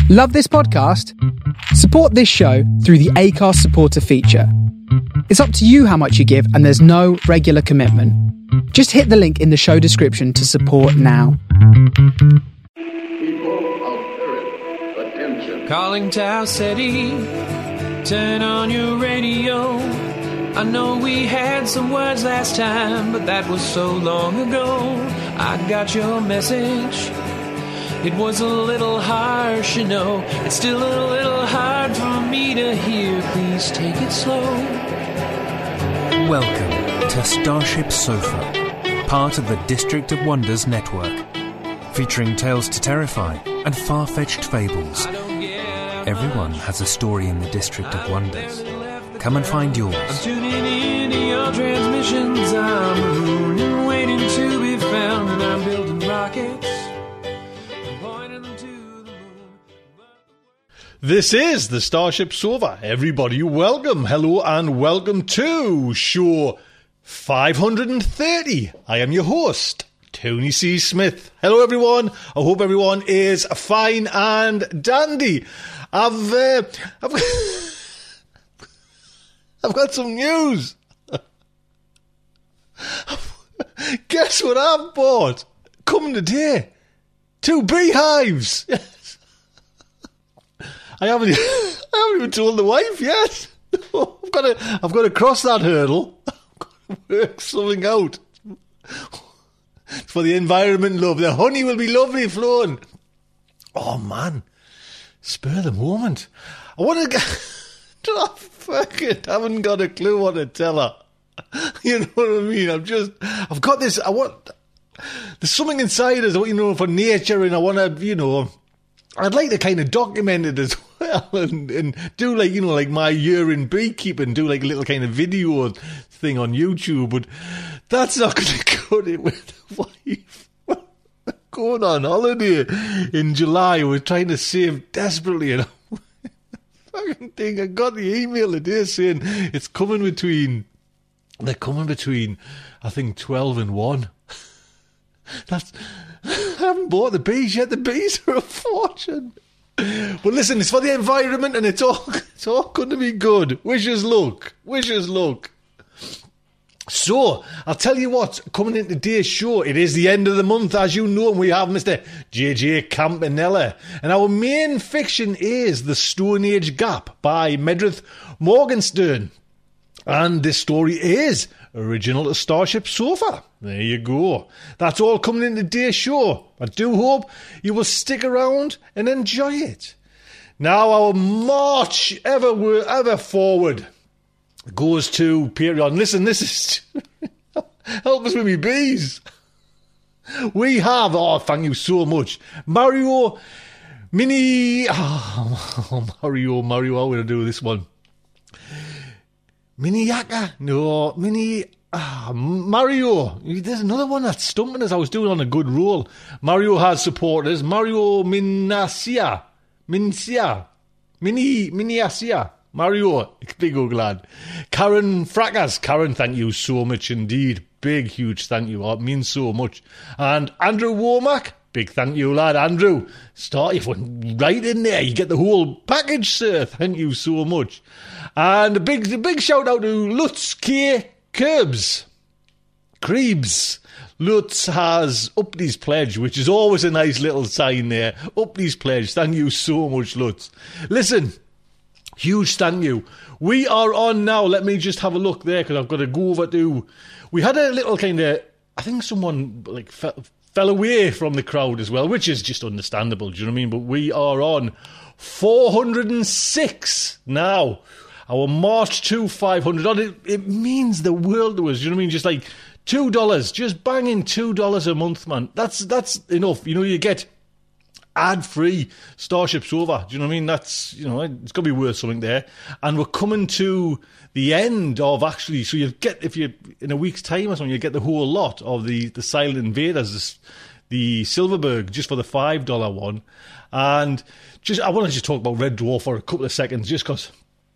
Love this podcast? Support this show through the Acast supporter feature. It's up to you how much you give, and there's no regular commitment. Just hit the link in the show description to support now. People of Earth, attention. Calling Tau City, turn on your radio. I know we had some words last time, but that was so long ago. I got your message. It was a little harsh, you know. It's still a little hard for me to hear. Please take it slow. Welcome to Starship Sofa, part of the District of Wonders network, featuring tales to terrify and far-fetched fables. Everyone has a story in the District of Wonders. Come and find yours. I'm tuning in to your transmissions. I'm marooned and waiting to be found, and I'm building rockets. This is the Starship Sofa. Everybody, welcome, hello, and welcome to show 530. I am your host, Tony C. Smith. Hello, everyone. I hope everyone is fine and dandy. I've got some news. Guess what I've bought? Coming today. 2 beehives. I haven't even told the wife yet. I've got to cross that hurdle. I've got to work something out. For the environment, love. The honey will be lovely flowing. Oh, man. Spur of the moment. I want to get... I haven't got a clue what to tell her. You know what I mean? I've got this... There's something inside us, for nature, and I want to, I'd like to kind of document it as well and do like my year in beekeeping, do like a little kind of video thing on YouTube, but that's not going to cut it with the wife. Going on holiday in July, we're trying to save desperately, I got the email today saying they're coming between, I think 12 and 1. I haven't bought the bees yet. The bees are a fortune. But listen, it's for the environment, and it's all going to be good. Wish us luck. So, I'll tell you what, coming into today's show, it is the end of the month, as you know, and we have Mr. J.J. Campanella. And our main fiction is The Stone Age Gap by Medrith Morgenstern. And this story is original to Starship Sofa. There you go. That's all coming in today's show. I do hope you will stick around and enjoy it. Now our march ever forward goes to Patreon. Listen, this is... help us with me bees. We have... Oh, thank you so much. Mario... Mario, how will I do this one? Mario. There's another one that's stumping us. I was doing on a good roll. Mario has supporters. Mario Minasia. Mario, big old lad. Karen Fracas. Karen, thank you so much indeed. Big, huge thank you. It means so much. And Andrew Womack. Big thank you, lad. Andrew, you went right in there. You get the whole package, sir. Thank you so much. And a big shout out to Lutz K. Krebs. Lutz has upped his pledge, which is always a nice little sign there. Upped his pledge. Thank you so much, Lutz. Listen, huge thank you. We are on now. Let me just have a look there, because I've got to go over to... We had a little kind of... I think someone fell away from the crowd as well, which is just understandable, do you know what I mean? But we are on 406 now. Our March to 500, it means the world to us, do you know what I mean? Just like $2, just banging $2 a month, man. That's enough. You get ad-free Starship Sofa, do you know what I mean? That's, it's got to be worth something there. And we're coming to the end of actually, so if you're in a week's time or something, you get the whole lot of the Silent Invaders, the Silverberg, just for the $5 one. And I want to just talk about Red Dwarf for a couple of seconds, just because...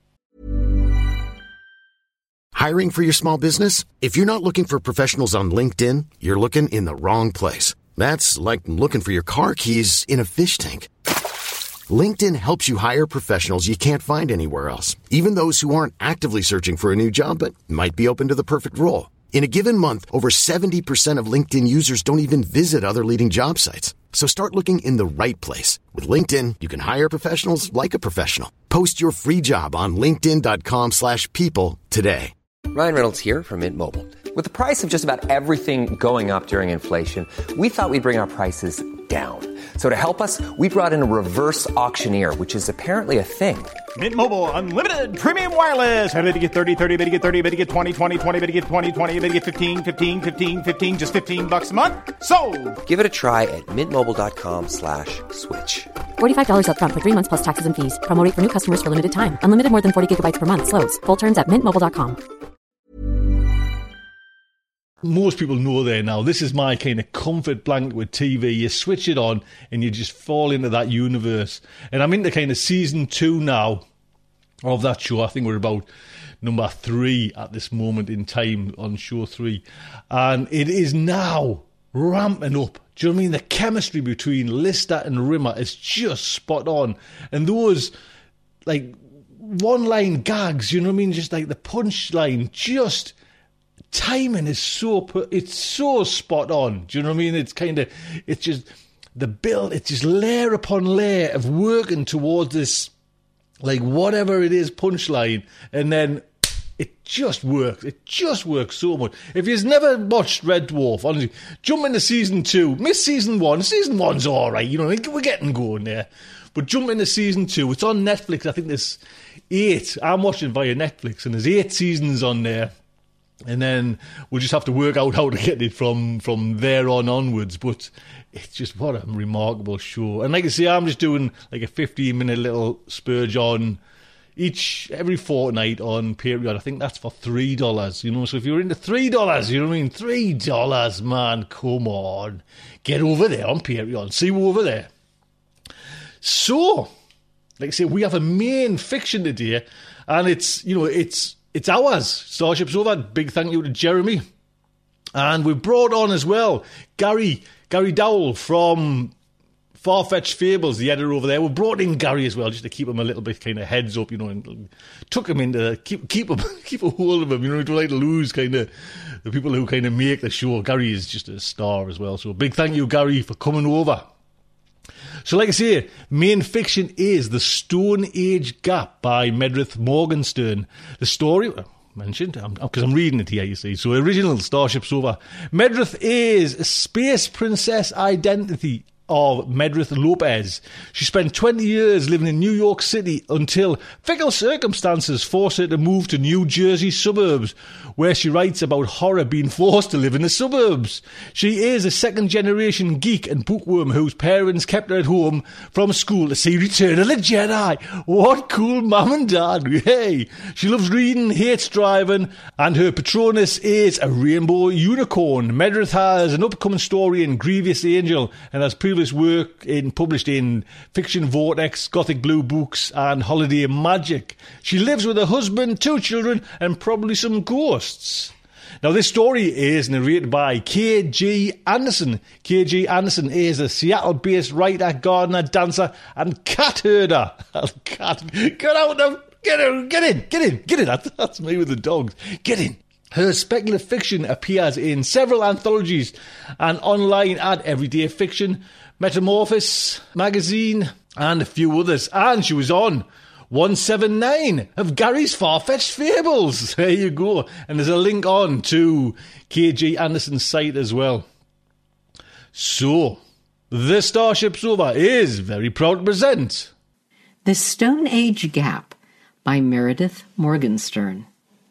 Hiring for your small business? If you're not looking for professionals on LinkedIn, you're looking in the wrong place. That's like looking for your car keys in a fish tank. LinkedIn helps you hire professionals you can't find anywhere else, even those who aren't actively searching for a new job but might be open to the perfect role. In a given month, over 70% of LinkedIn users don't even visit other leading job sites. So start looking in the right place. With LinkedIn, you can hire professionals like a professional. Post your free job on linkedin.com/people today. Ryan Reynolds here from Mint Mobile. With the price of just about everything going up during inflation, we thought we'd bring our prices down. So to help us, we brought in a reverse auctioneer, which is apparently a thing. Mint Mobile Unlimited Premium Wireless. How to get 30, 30, bit to get 30, bit to get 20, 20, 20, bit to get 20, 20, bit to get 15, 15, 15, 15, just $15 a month? Sold! Give it a try at mintmobile.com/switch. $45 up front for 3 months plus taxes and fees. Promo rate for new customers for limited time. Unlimited more than 40 gigabytes per month. Slows full terms at mintmobile.com. Most people know there now. This is my kind of comfort blanket with TV. You switch it on and you just fall into that universe. And I'm into kind of season 2 now of that show. I think we're about number 3 at this moment in time on show 3. And it is now ramping up. Do you know what I mean? The chemistry between Lister and Rimmer is just spot on. And those, like, one-line gags, you know what I mean? Just like the punchline, just... timing is it's so spot on. Do you know what I mean? It's just the build, it's just layer upon layer of working towards this, like, whatever it is, punchline, and then it just works. It just works so much. If you've never watched Red Dwarf, honestly, jump into season 2. Miss season 1. Season 1's all right, you know, we're getting going there. But jump into season 2. It's on Netflix. I think there's 8. I'm watching via Netflix, and there's 8 seasons on there. And then we'll just have to work out how to get it from there on onwards. But it's just, what a remarkable show. And like I say, I'm just doing like a 15-minute little spurge on every fortnight on Patreon. I think that's for $3, you know. So if you're into $3, you know what I mean? $3, man, come on. Get over there on Patreon. See you over there. So, like I say, we have a main fiction today. And it's, you know, it's ours, Starship Sofa. Big thank you to Jeremy. And we've brought on as well Gary Dowell from Far-Fetched Fables, the editor over there. We brought in Gary as well, just to keep him a little bit kind of heads up, you know, and took him into, keep a hold of him, you know, don't like to lose kind of the people who kind of make the show. Gary is just a star as well. So big thank you, Gary, for coming over. So like I say, main fiction is The Stone Age Gap by Meredith Morgenstern. The story, mentioned, because I'm reading it here, you see. So original Starship Sofa. Meredith is a space princess identity of Meredith Lopez. She spent 20 years living in New York City until fickle circumstances forced her to move to New Jersey suburbs, where she writes about horror being forced to live in the suburbs. She is a second-generation geek and bookworm whose parents kept her at home from school to see Return of the Jedi. What cool mum and dad. Hey! She loves reading, hates driving, and her patronus is a rainbow unicorn. Meredith has an upcoming story in Grievous Angel and has previous work published in Fiction Vortex, Gothic Blue Books, and Holiday Magic. She lives with her husband, 2 children, and probably some ghosts. Now, this story is narrated by K.G. Anderson. K.G. Anderson is a Seattle-based writer, gardener, dancer, and cat herder. Cat, get out of, get in. That's me with the dogs. Get in. Her speculative fiction appears in several anthologies and online at Everyday Fiction, Metamorphosis Magazine, and a few others. And she was on 179 of Gary's Far-Fetched Fables. There you go. And there's a link on to K.G. Anderson's site as well. So, the Starship Sofa is very proud to present The Stone Age Gap by Meredith Morgenstern.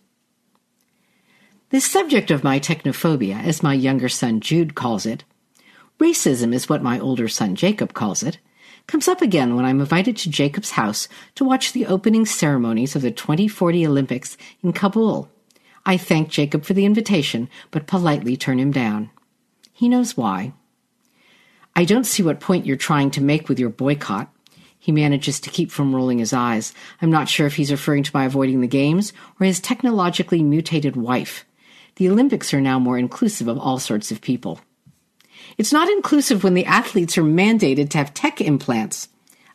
The subject of my technophobia, as my younger son Jude calls it, racism is what my older son Jacob calls it, comes up again when I'm invited to Jacob's house to watch the opening ceremonies of the 2040 Olympics in Kabul. I thank Jacob for the invitation, but politely turn him down. He knows why. I don't see what point you're trying to make with your boycott. He manages to keep from rolling his eyes. I'm not sure if he's referring to my avoiding the games or his technologically mutated wife. The Olympics are now more inclusive of all sorts of people. It's not inclusive when the athletes are mandated to have tech implants.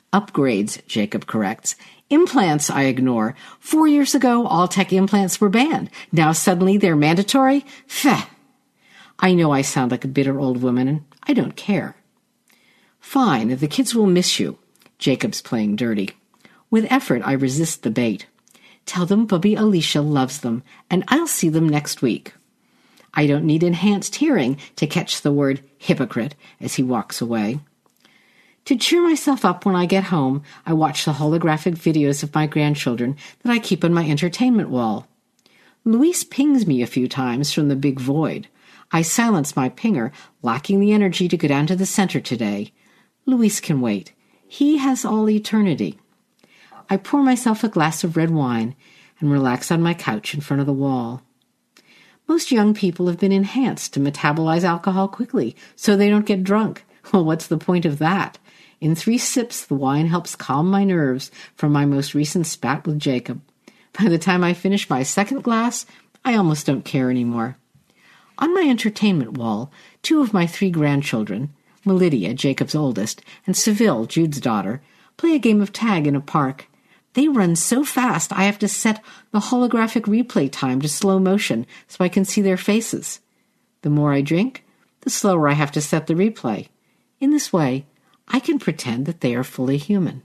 Upgrades, Jacob corrects. Implants, I ignore. 4 years ago, all tech implants were banned. Now suddenly they're mandatory? Pheh. I know I sound like a bitter old woman, and I don't care. Fine, the kids will miss you. Jacob's playing dirty. With effort, I resist the bait. Tell them Bubby Alicia loves them, and I'll see them next week. I don't need enhanced hearing to catch the word hypocrite as he walks away. To cheer myself up when I get home, I watch the holographic videos of my grandchildren that I keep on my entertainment wall. Luis pings me a few times from the big void. I silence my pinger, lacking the energy to go down to the center today. Luis can wait. He has all eternity. I pour myself a glass of red wine and relax on my couch in front of the wall. Most young people have been enhanced to metabolize alcohol quickly so they don't get drunk. Well, what's the point of that? In 3 sips, the wine helps calm my nerves from my most recent spat with Jacob. By the time I finish my second glass, I almost don't care anymore. On my entertainment wall, 2 of my 3 grandchildren, Melidia, Jacob's oldest, and Seville, Jude's daughter, play a game of tag in a park. They run so fast I have to set the holographic replay time to slow motion so I can see their faces. The more I drink, the slower I have to set the replay. In this way, I can pretend that they are fully human.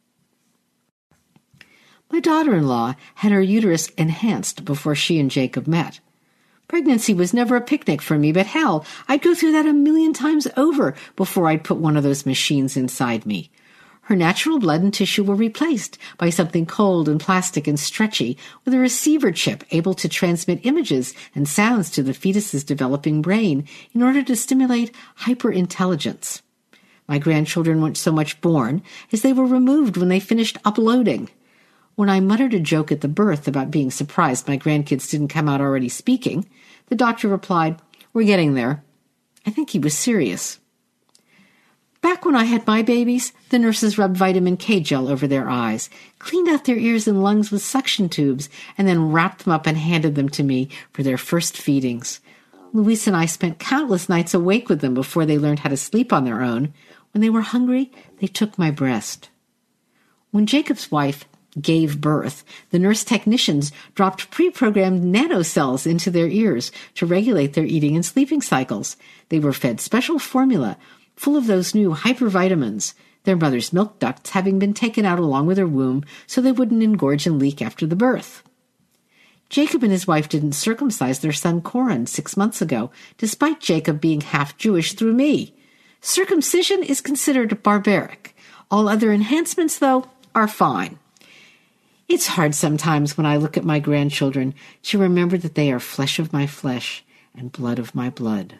My daughter-in-law had her uterus enhanced before she and Jacob met. Pregnancy was never a picnic for me, but hell, I'd go through that 1,000,000 times over before I'd put one of those machines inside me. Her natural blood and tissue were replaced by something cold and plastic and stretchy with a receiver chip able to transmit images and sounds to the fetus's developing brain in order to stimulate hyperintelligence. My grandchildren weren't so much born as they were removed when they finished uploading. When I muttered a joke at the birth about being surprised my grandkids didn't come out already speaking, the doctor replied, "We're getting there." I think he was serious. Back when I had my babies, the nurses rubbed vitamin K gel over their eyes, cleaned out their ears and lungs with suction tubes, and then wrapped them up and handed them to me for their first feedings. Luis and I spent countless nights awake with them before they learned how to sleep on their own. When they were hungry, they took my breast. When Jacob's wife gave birth, the nurse technicians dropped pre-programmed nanocells into their ears to regulate their eating and sleeping cycles. They were fed special formula full of those new hypervitamins, their mother's milk ducts having been taken out along with her womb so they wouldn't engorge and leak after the birth. Jacob and his wife didn't circumcise their son Corin 6 months ago, despite Jacob being half Jewish through me. Circumcision is considered barbaric. All other enhancements, though, are fine. It's hard sometimes when I look at my grandchildren to remember that they are flesh of my flesh and blood of my blood.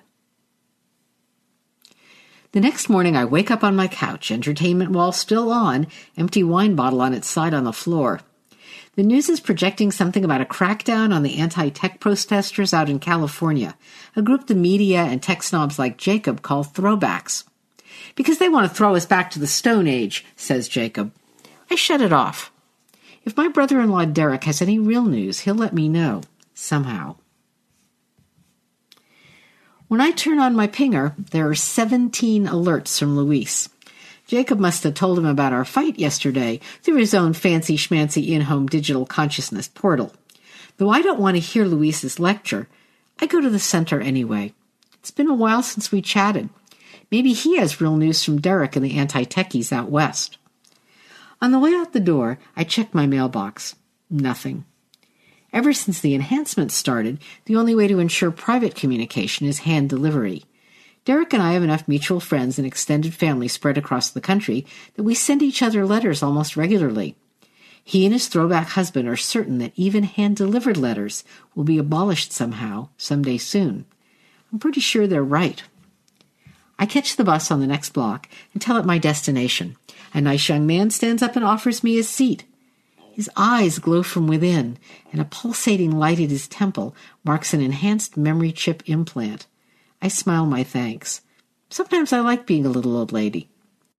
The next morning I wake up on my couch, entertainment wall still on, empty wine bottle on its side on the floor. The news is projecting something about a crackdown on the anti-tech protesters out in California, a group the media and tech snobs like Jacob call throwbacks. Because they want to throw us back to the Stone Age, says Jacob. I shut it off. If my brother-in-law Derek has any real news, he'll let me know, somehow. When I turn on my pinger, there are 17 alerts from Luis. Jacob must have told him about our fight yesterday through his own fancy-schmancy in-home digital consciousness portal. Though I don't want to hear Luis's lecture, I go to the center anyway. It's been a while since we chatted. Maybe he has real news from Derek and the anti-techies out west. On the way out the door, I check my mailbox. Nothing. Ever since the enhancements started, the only way to ensure private communication is hand delivery. Derek and I have enough mutual friends and extended family spread across the country that we send each other letters almost regularly. He and his throwback husband are certain that even hand-delivered letters will be abolished somehow, someday soon. I'm pretty sure they're right. I catch the bus on the next block and tell it my destination. A nice young man stands up and offers me his seat. His eyes glow from within, and a pulsating light at his temple marks an enhanced memory chip implant. I smile my thanks. Sometimes I like being a little old lady.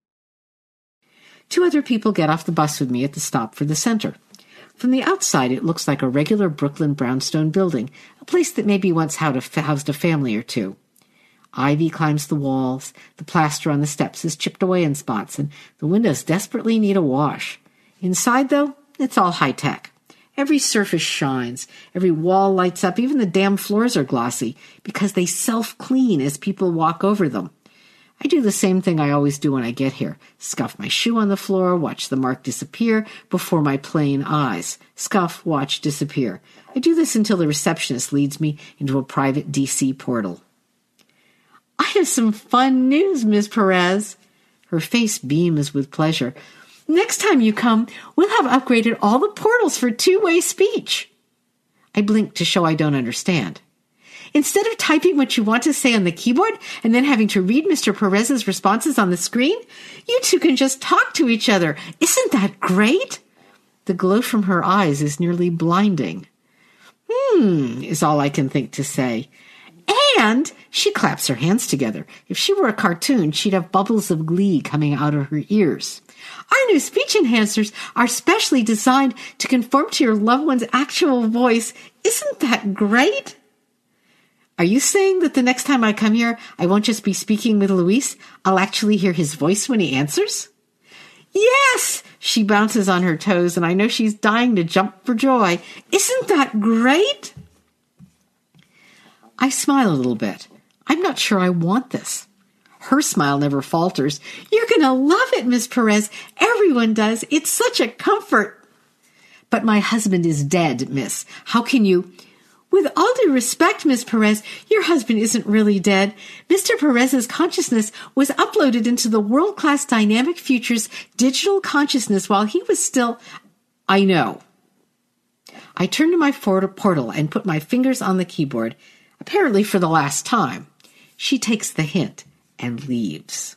2 other people get off the bus with me at the stop for the center. From the outside, it looks like a regular Brooklyn brownstone building, a place that maybe once housed a family or 2. Ivy climbs the walls, the plaster on the steps is chipped away in spots, and the windows desperately need a wash. Inside, though, it's all high-tech. Every surface shines, every wall lights up, even the damn floors are glossy, because they self-clean as people walk over them. I do the same thing I always do when I get here. Scuff my shoe on the floor, watch the mark disappear before my plain eyes. Scuff, watch, disappear. I do this until the receptionist leads me into a private DC portal. I have some fun news, Miss Perez. Her face beams with pleasure. Next time you come, we'll have upgraded all the portals for two-way speech. I blink to show I don't understand. Instead of typing what you want to say on the keyboard and then having to read Mr. Perez's responses on the screen, you two can just talk to each other. Isn't that great? The glow from her eyes is nearly blinding. Is all I can think to say. And she claps her hands together. If she were a cartoon, she'd have bubbles of glee coming out of her ears. Our new speech enhancers are specially designed to conform to your loved one's actual voice. Isn't that great? Are you saying that the next time I come here, I won't just be speaking with Luis? I'll actually hear his voice when he answers? Yes! She bounces on her toes, and I know she's dying to jump for joy. Isn't that great? I smile a little bit. I'm not sure I want this. Her smile never falters. You're going to love it, Miss Perez. Everyone does. It's such a comfort. But my husband is dead, miss. How can you... With all due respect, Miss Perez, your husband isn't really dead. Mr. Perez's consciousness was uploaded into the world-class Dynamic Futures digital consciousness while he was still... I know. I turn to my portal and put my fingers on the keyboard, apparently for the last time. She takes the hint and leaves.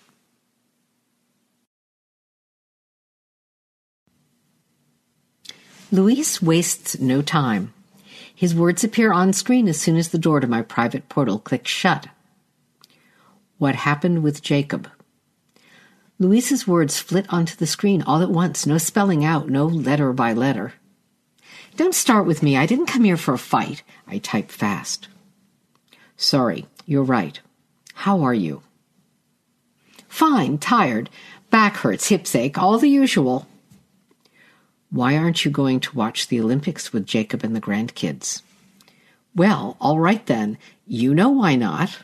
Luis wastes no time. His words appear on screen as soon as the door to my private portal clicks shut. What happened with Jacob? Luis's words flit onto the screen all at once, no spelling out, no letter by letter. Don't start with me. I didn't come here for a fight. I type fast. Sorry, you're right. How are you? Fine, tired. Back hurts, hips ache, all the usual. Why aren't you going to watch the Olympics with Jacob and the grandkids? Well, all right then. You know why not.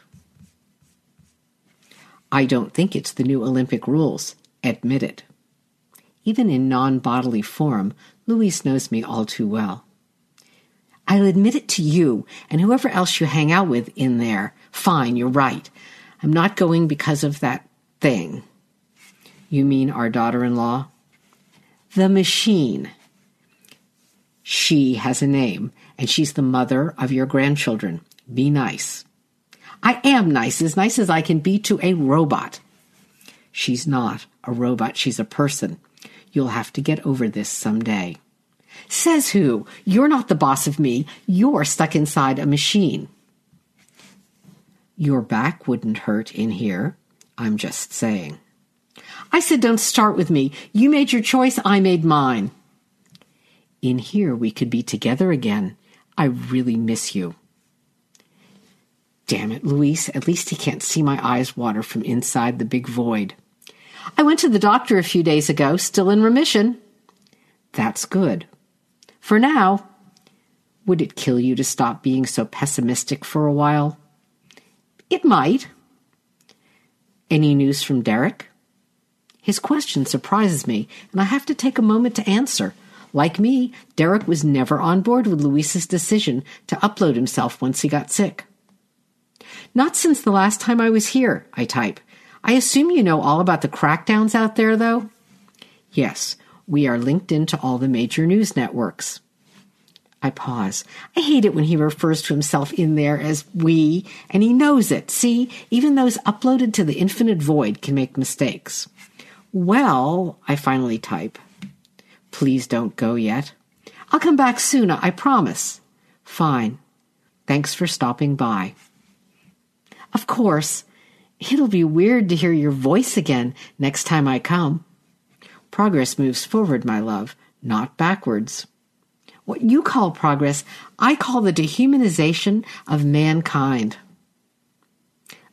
I don't think it's the new Olympic rules. Admit it. Even in non-bodily form, Luis knows me all too well. I'll admit it to you and whoever else you hang out with in there. Fine, you're right. I'm not going because of that thing. You mean our daughter-in-law? The machine. She has a name, and she's the mother of your grandchildren. Be nice. I am nice as I can be to a robot. She's not a robot, she's a person. You'll have to get over this someday. Says who? You're not the boss of me. You're stuck inside a machine. Your back wouldn't hurt in here. I'm just saying. I said don't start with me. You made your choice, I made mine. In here we could be together again. I really miss you. Damn it, Luis. At least he can't see my eyes water from inside the big void. I went to the doctor a few days ago, still in remission. That's good. For now. Would it kill you to stop being so pessimistic for a while? It might. Any news from Derek? His question surprises me, and I have to take a moment to answer. Like me, Derek was never on board with Luis's decision to upload himself once he got sick. Not since the last time I was here, I type. I assume you know all about the crackdowns out there, though? Yes, we are linked into all the major news networks. I pause. I hate it when he refers to himself in there as we, and he knows it. See, even those uploaded to the infinite void can make mistakes. Well, I finally type. Please don't go yet. I'll come back soon, I promise. Fine. Thanks for stopping by. Of course. It'll be weird to hear your voice again next time I come. Progress moves forward, my love, not backwards. What you call progress, I call the dehumanization of mankind.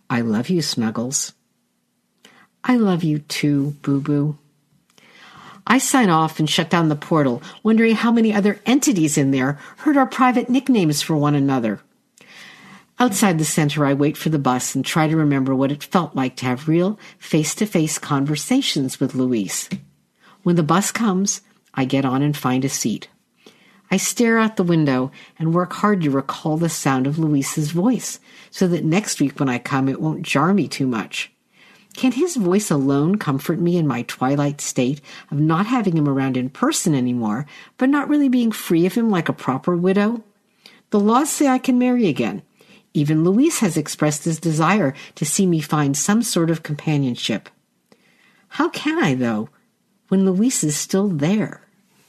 I love you, Snuggles. I love you too, Boo-Boo. I sign off and shut down the portal, wondering how many other entities in there heard our private nicknames for one another. Outside the center, I wait for the bus and try to remember what it felt like to have real face-to-face conversations with Luis. When the bus comes, I get on and find a seat. I stare out the window and work hard to recall the sound of Luis's voice, so that next week when I come, it won't jar me too much. Can his voice alone comfort me in my twilight state of not having him around in person anymore, but not really being free of him like a proper widow? The laws say I can marry again. Even Luis has expressed his desire to see me find some sort of companionship. How can I, though, when Luis is still there?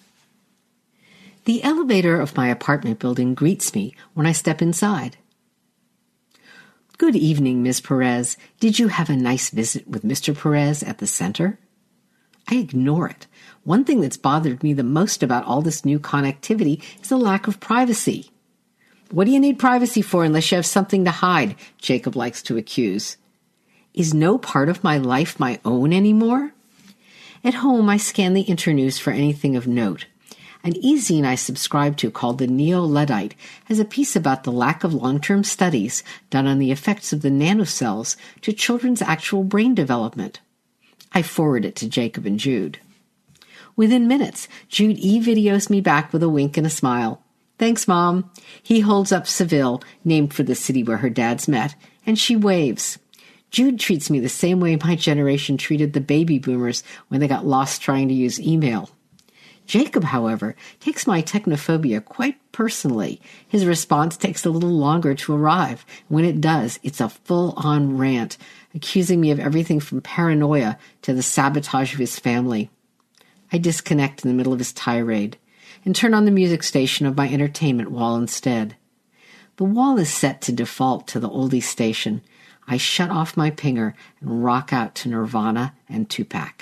The elevator of my apartment building greets me when I step inside. Good evening, Ms. Perez. Did you have a nice visit with Mr. Perez at the center? I ignore it. One thing that's bothered me the most about all this new connectivity is the lack of privacy. What do you need privacy for unless you have something to hide? Jacob likes to accuse. Is no part of my life my own anymore? At home, I scan the internews for anything of note. An e-zine I subscribe to called The Neo-Luddite has a piece about the lack of long-term studies done on the effects of the nanocells to children's actual brain development. I forward it to Jacob and Jude. Within minutes, Jude e-videos me back with a wink and a smile. Thanks, Mom. He holds up Seville, named for the city where her dads met, and she waves. Jude treats me the same way my generation treated the baby boomers when they got lost trying to use email. Jacob, however, takes my technophobia quite personally. His response takes a little longer to arrive. When it does, it's a full-on rant, accusing me of everything from paranoia to the sabotage of his family. I disconnect in the middle of his tirade and turn on the music station of my entertainment wall instead. The wall is set to default to the oldies station. I shut off my pinger and rock out to Nirvana and Tupac.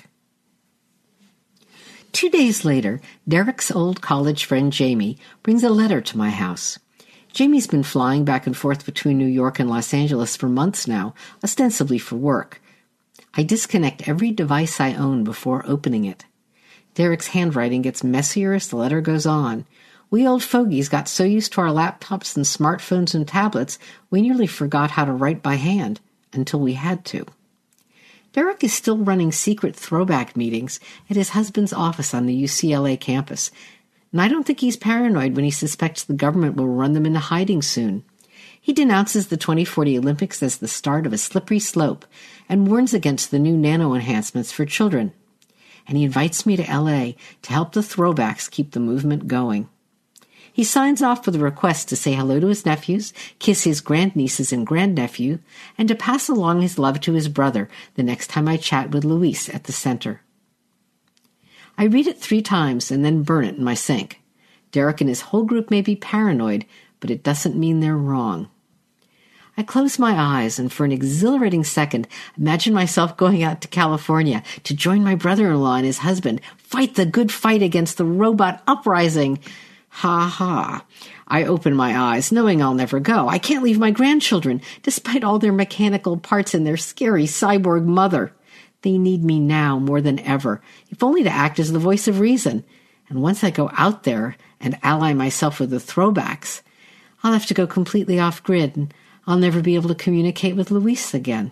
2 days later, Derek's old college friend Jamie brings a letter to my house. Jamie's been flying back and forth between New York and Los Angeles for months now, ostensibly for work. I disconnect every device I own before opening it. Derek's handwriting gets messier as the letter goes on. We old fogies got so used to our laptops and smartphones and tablets, we nearly forgot how to write by hand, until we had to. Derek is still running secret throwback meetings at his husband's office on the UCLA campus, and I don't think he's paranoid when he suspects the government will run them into hiding soon. He denounces the 2040 Olympics as the start of a slippery slope and warns against the new nano enhancements for children. And he invites me to LA to help the throwbacks keep the movement going. He signs off with a request to say hello to his nephews, kiss his grandnieces and grandnephew, and to pass along his love to his brother the next time I chat with Luis at the center. I read it 3 times and then burn it in my sink. Derek and his whole group may be paranoid, but it doesn't mean they're wrong. I close my eyes and for an exhilarating second imagine myself going out to California to join my brother-in-law and his husband, fight the good fight against the robot uprising. Ha ha. I open my eyes, knowing I'll never go. I can't leave my grandchildren, despite all their mechanical parts and their scary cyborg mother. They need me now more than ever, if only to act as the voice of reason. And once I go out there and ally myself with the throwbacks, I'll have to go completely off-grid, and I'll never be able to communicate with Luis again.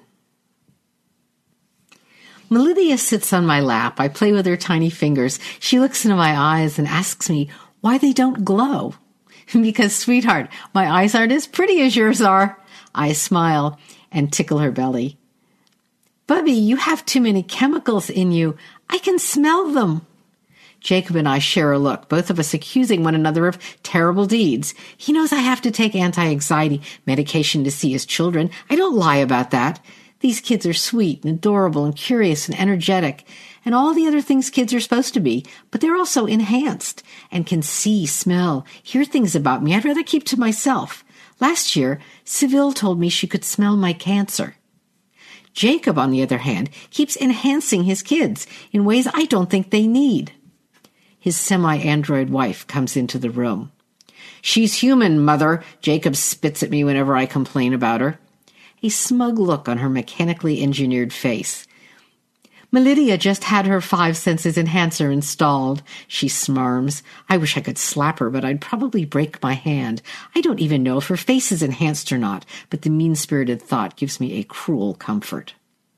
When Lydia sits on my lap, I play with her tiny fingers. She looks into my eyes and asks me why they don't glow. Because, sweetheart, my eyes aren't as pretty as yours are. I smile and tickle her belly. Bubby, you have too many chemicals in you. I can smell them. Jacob and I share a look, both of us accusing one another of terrible deeds. He knows I have to take anti-anxiety medication to see his children. I don't lie about that. These kids are sweet and adorable and curious and energetic and all the other things kids are supposed to be, but they're also enhanced and can see, smell, hear things about me I'd rather keep to myself. Last year, Seville told me she could smell my cancer. Jacob, on the other hand, keeps enhancing his kids in ways I don't think they need. His semi-android wife comes into the room. She's human, Mother. Jacob spits at me whenever I complain about her. a smug look on her mechanically engineered face. Melidia just had her 5 senses enhancer installed, she smarms. I wish I could slap her, but I'd probably break my hand. I don't even know if her face is enhanced or not, but the mean-spirited thought gives me a cruel comfort.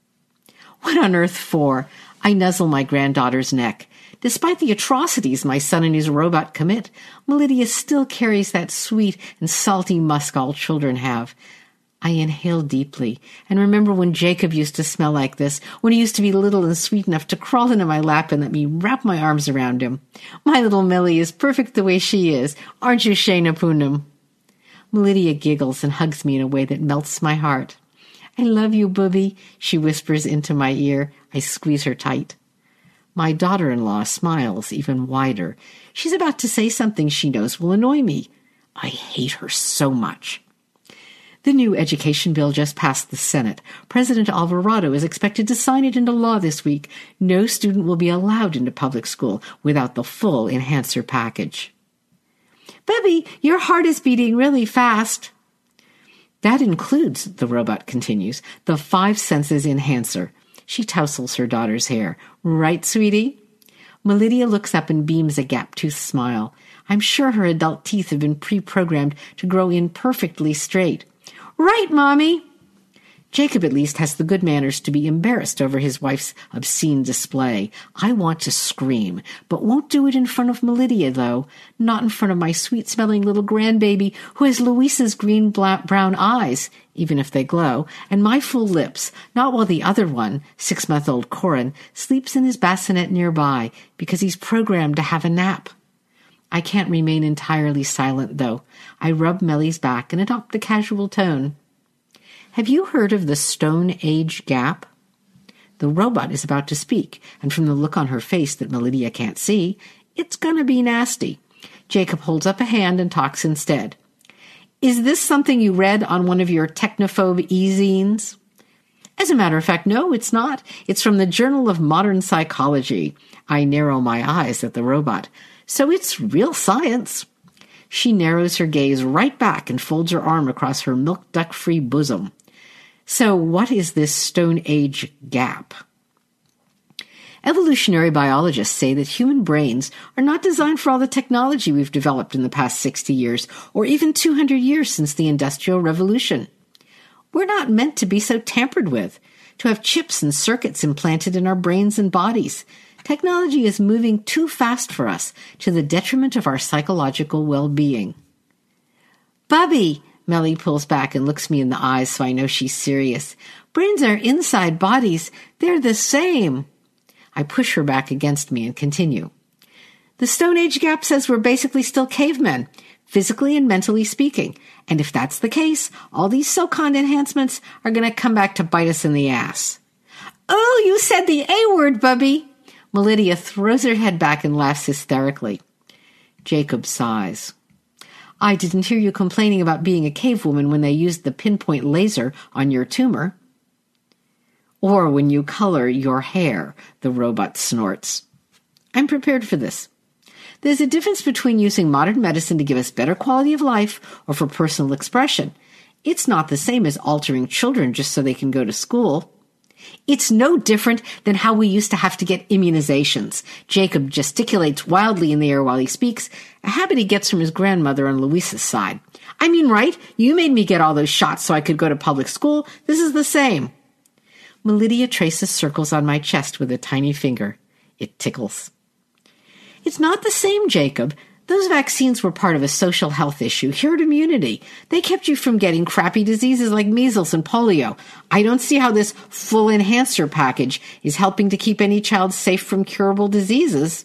What on earth for? I nuzzle my granddaughter's neck. Despite the atrocities my son and his robot commit, Melidia still carries that sweet and salty musk all children have. I inhale deeply and remember when Jacob used to smell like this, when he used to be little and sweet enough to crawl into my lap and let me wrap my arms around him. My little Millie is perfect the way she is. Aren't you, Shayna Poonam? Melidia giggles and hugs me in a way that melts my heart. I love you, Booby, she whispers into my ear. I squeeze her tight. My daughter-in-law smiles even wider. She's about to say something she knows will annoy me. I hate her so much. The new education bill just passed the Senate. President Alvarado is expected to sign it into law this week. No student will be allowed into public school without the full enhancer package. Bubby, your heart is beating really fast. That includes, the robot continues, the 5 senses enhancer. She tousles her daughter's hair. Right, sweetie? Melidia looks up and beams a gap-toothed smile. I'm sure her adult teeth have been pre-programmed to grow in perfectly straight. Right, Mommy! Jacob at least has the good manners to be embarrassed over his wife's obscene display. I want to scream, but won't do it in front of Melidia, though. Not in front of my sweet-smelling little grandbaby who has Luisa's green-brown eyes, even if they glow, and my full lips, not while the other one, 6-month-old Corin, sleeps in his bassinet nearby because he's programmed to have a nap. I can't remain entirely silent, though. I rub Mellie's back and adopt a casual tone. Have you heard of the Stone Age Gap? The robot is about to speak, and from the look on her face that Melidia can't see, it's gonna be nasty. Jacob holds up a hand and talks instead. Is this something you read on one of your technophobe e-zines? As a matter of fact, no, it's not. It's from the Journal of Modern Psychology. I narrow my eyes at the robot. So it's real science. She narrows her gaze right back and folds her arm across her milk duck-free bosom. So what is this Stone Age gap? Evolutionary biologists say that human brains are not designed for all the technology we've developed in the past 60 years, or even 200 years since the Industrial Revolution. We're not meant to be so tampered with, to have chips and circuits implanted in our brains and bodies. Technology is moving too fast for us, to the detriment of our psychological well-being. Bubby, Mellie pulls back and looks me in the eyes so I know she's serious. Brains are inside bodies. They're the same. I push her back against me and continue. The Stone Age Gap says we're basically still cavemen, physically and mentally speaking. And if that's the case, all these SOCON enhancements are going to come back to bite us in the ass. Oh, you said the A word, Bubby. Melidia throws her head back and laughs hysterically. Jacob sighs. I didn't hear you complaining about being a cavewoman when they used the pinpoint laser on your tumor. Or when you color your hair, the robot snorts. I'm prepared for this. There's a difference between using modern medicine to give us better quality of life or for personal expression. It's not the same as altering children just so they can go to school. It's no different than how we used to have to get immunizations. Jacob gesticulates wildly in the air while he speaks, a habit he gets from his grandmother on Luisa's side. I mean, right? You made me get all those shots so I could go to public school. This is the same. Melidia traces circles on my chest with a tiny finger. It tickles. It's not the same, Jacob. Those vaccines were part of a social health issue, herd immunity. They kept you from getting crappy diseases like measles and polio. I don't see how this full enhancer package is helping to keep any child safe from curable diseases.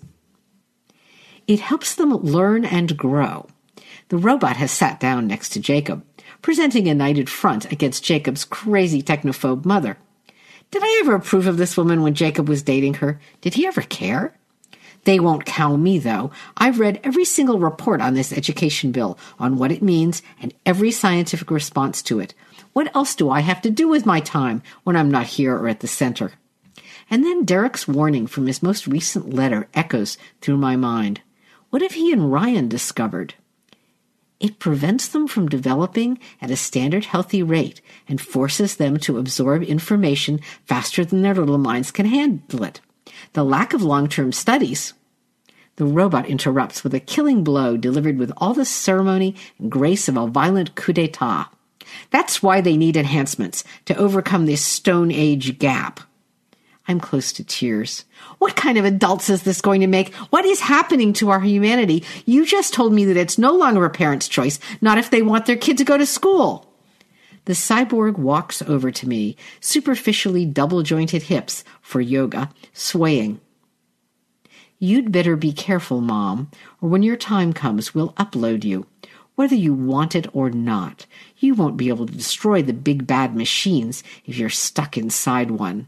It helps them learn and grow. The robot has sat down next to Jacob, presenting a united front against Jacob's crazy technophobe mother. Did I ever approve of this woman when Jacob was dating her? Did he ever care? They won't cow me, though. I've read every single report on this education bill, on what it means, and every scientific response to it. What else do I have to do with my time when I'm not here or at the center? And then Derek's warning from his most recent letter echoes through my mind. What have he and Ryan discovered? It prevents them from developing at a standard healthy rate and forces them to absorb information faster than their little minds can handle it. The lack of long-term studies. The robot interrupts with a killing blow delivered with all the ceremony and grace of a violent coup d'etat. That's why they need enhancements, to overcome this Stone Age gap. I'm close to tears. What kind of adults is this going to make? What is happening to our humanity? You just told me that it's no longer a parent's choice, not if they want their kid to go to school. The cyborg walks over to me, superficially double-jointed hips for yoga, swaying. You'd better be careful, Mom, or when your time comes, we'll upload you. Whether you want it or not, you won't be able to destroy the big bad machines if you're stuck inside one.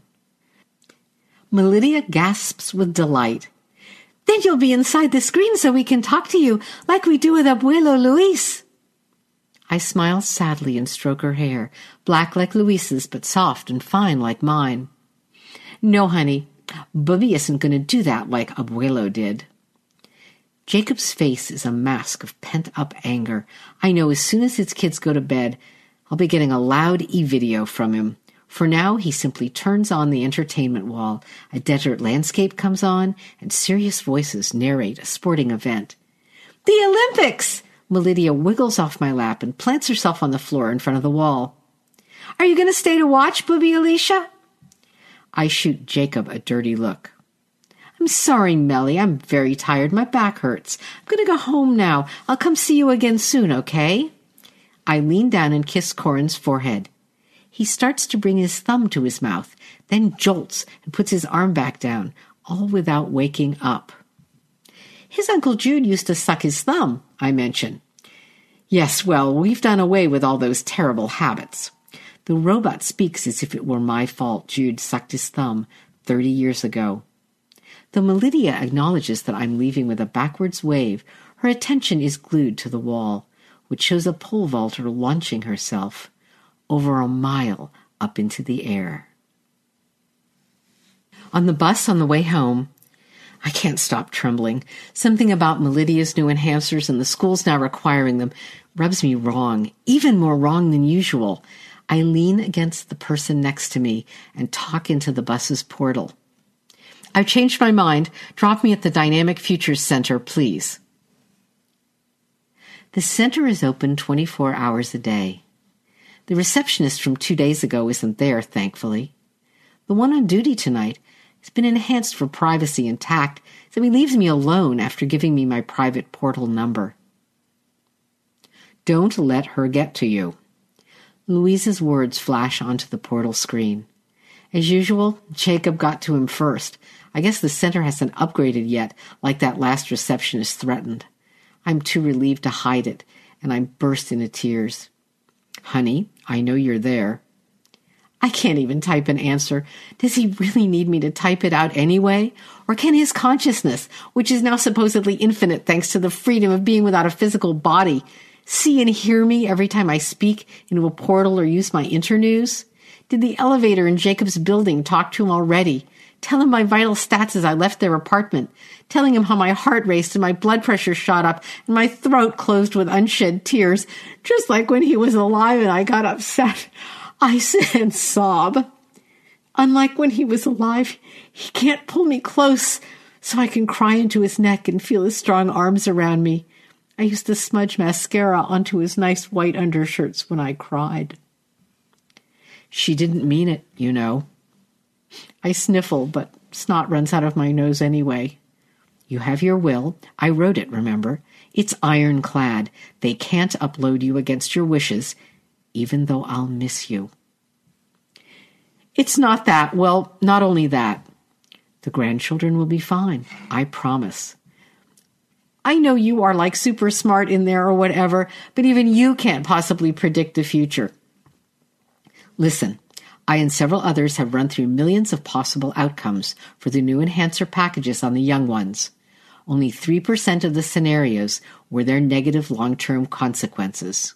Melidia gasps with delight. Then you'll be inside the screen so we can talk to you like we do with Abuelo Luis. I smile sadly and stroke her hair, black like Luis's but soft and fine like mine. No, honey, Bubby isn't going to do that like Abuelo did. Jacob's face is a mask of pent-up anger. I know as soon as his kids go to bed, I'll be getting a loud e-video from him. For now, he simply turns on the entertainment wall. A desert landscape comes on, and serious voices narrate a sporting event. The Olympics! Melidia wiggles off my lap and plants herself on the floor in front of the wall. Are you going to stay to watch, Booby Alicia? I shoot Jacob a dirty look. I'm sorry, Melly. I'm very tired. My back hurts. I'm going to go home now. I'll come see you again soon, okay? I lean down and kiss Corin's forehead. He starts to bring his thumb to his mouth, then jolts and puts his arm back down, all without waking up. His Uncle Jude used to suck his thumb, I mention. Yes, well, we've done away with all those terrible habits. The robot speaks as if it were my fault Jude sucked his thumb 30 years ago. Though Melidia acknowledges that I'm leaving with a backwards wave, her attention is glued to the wall, which shows a pole vaulter launching herself over a mile up into the air. On the bus on the way home, I can't stop trembling. Something about Melidia's new enhancers and the schools now requiring them rubs me wrong, even more wrong than usual. I lean against the person next to me and talk into the bus's portal. I've changed my mind. Drop me at the Dynamic Futures Center, please. The center is open 24 hours a day. The receptionist from 2 days ago isn't there, thankfully. The one on duty tonight has been enhanced for privacy and tact, so he leaves me alone after giving me my private portal number. Don't let her get to you. Louise's words flash onto the portal screen. As usual, Jacob got to him first. I guess the center hasn't upgraded yet, like that last receptionist threatened. I'm too relieved to hide it, and I burst into tears. Honey, I know you're there. I can't even type an answer. Does he really need me to type it out anyway? Or can his consciousness, which is now supposedly infinite thanks to the freedom of being without a physical body, see and hear me every time I speak into a portal or use my internews? Did the elevator in Jacob's building talk to him already? Tell him my vital stats as I left their apartment, telling him how my heart raced and my blood pressure shot up and my throat closed with unshed tears, just like when he was alive and I got upset. I sit and sob. Unlike when he was alive, he can't pull me close so I can cry into his neck and feel his strong arms around me. I used to smudge mascara onto his nice white undershirts when I cried. She didn't mean it, you know. I sniffle, but snot runs out of my nose anyway. You have your will. I wrote it, remember? It's ironclad. They can't upload you against your wishes, even though I'll miss you. It's not that. Well, not only that. The grandchildren will be fine. I promise. I know you are like super smart in there or whatever, but even you can't possibly predict the future. Listen, I and several others have run through millions of possible outcomes for the new enhancer packages on the young ones. Only 3% of the scenarios were their negative long-term consequences.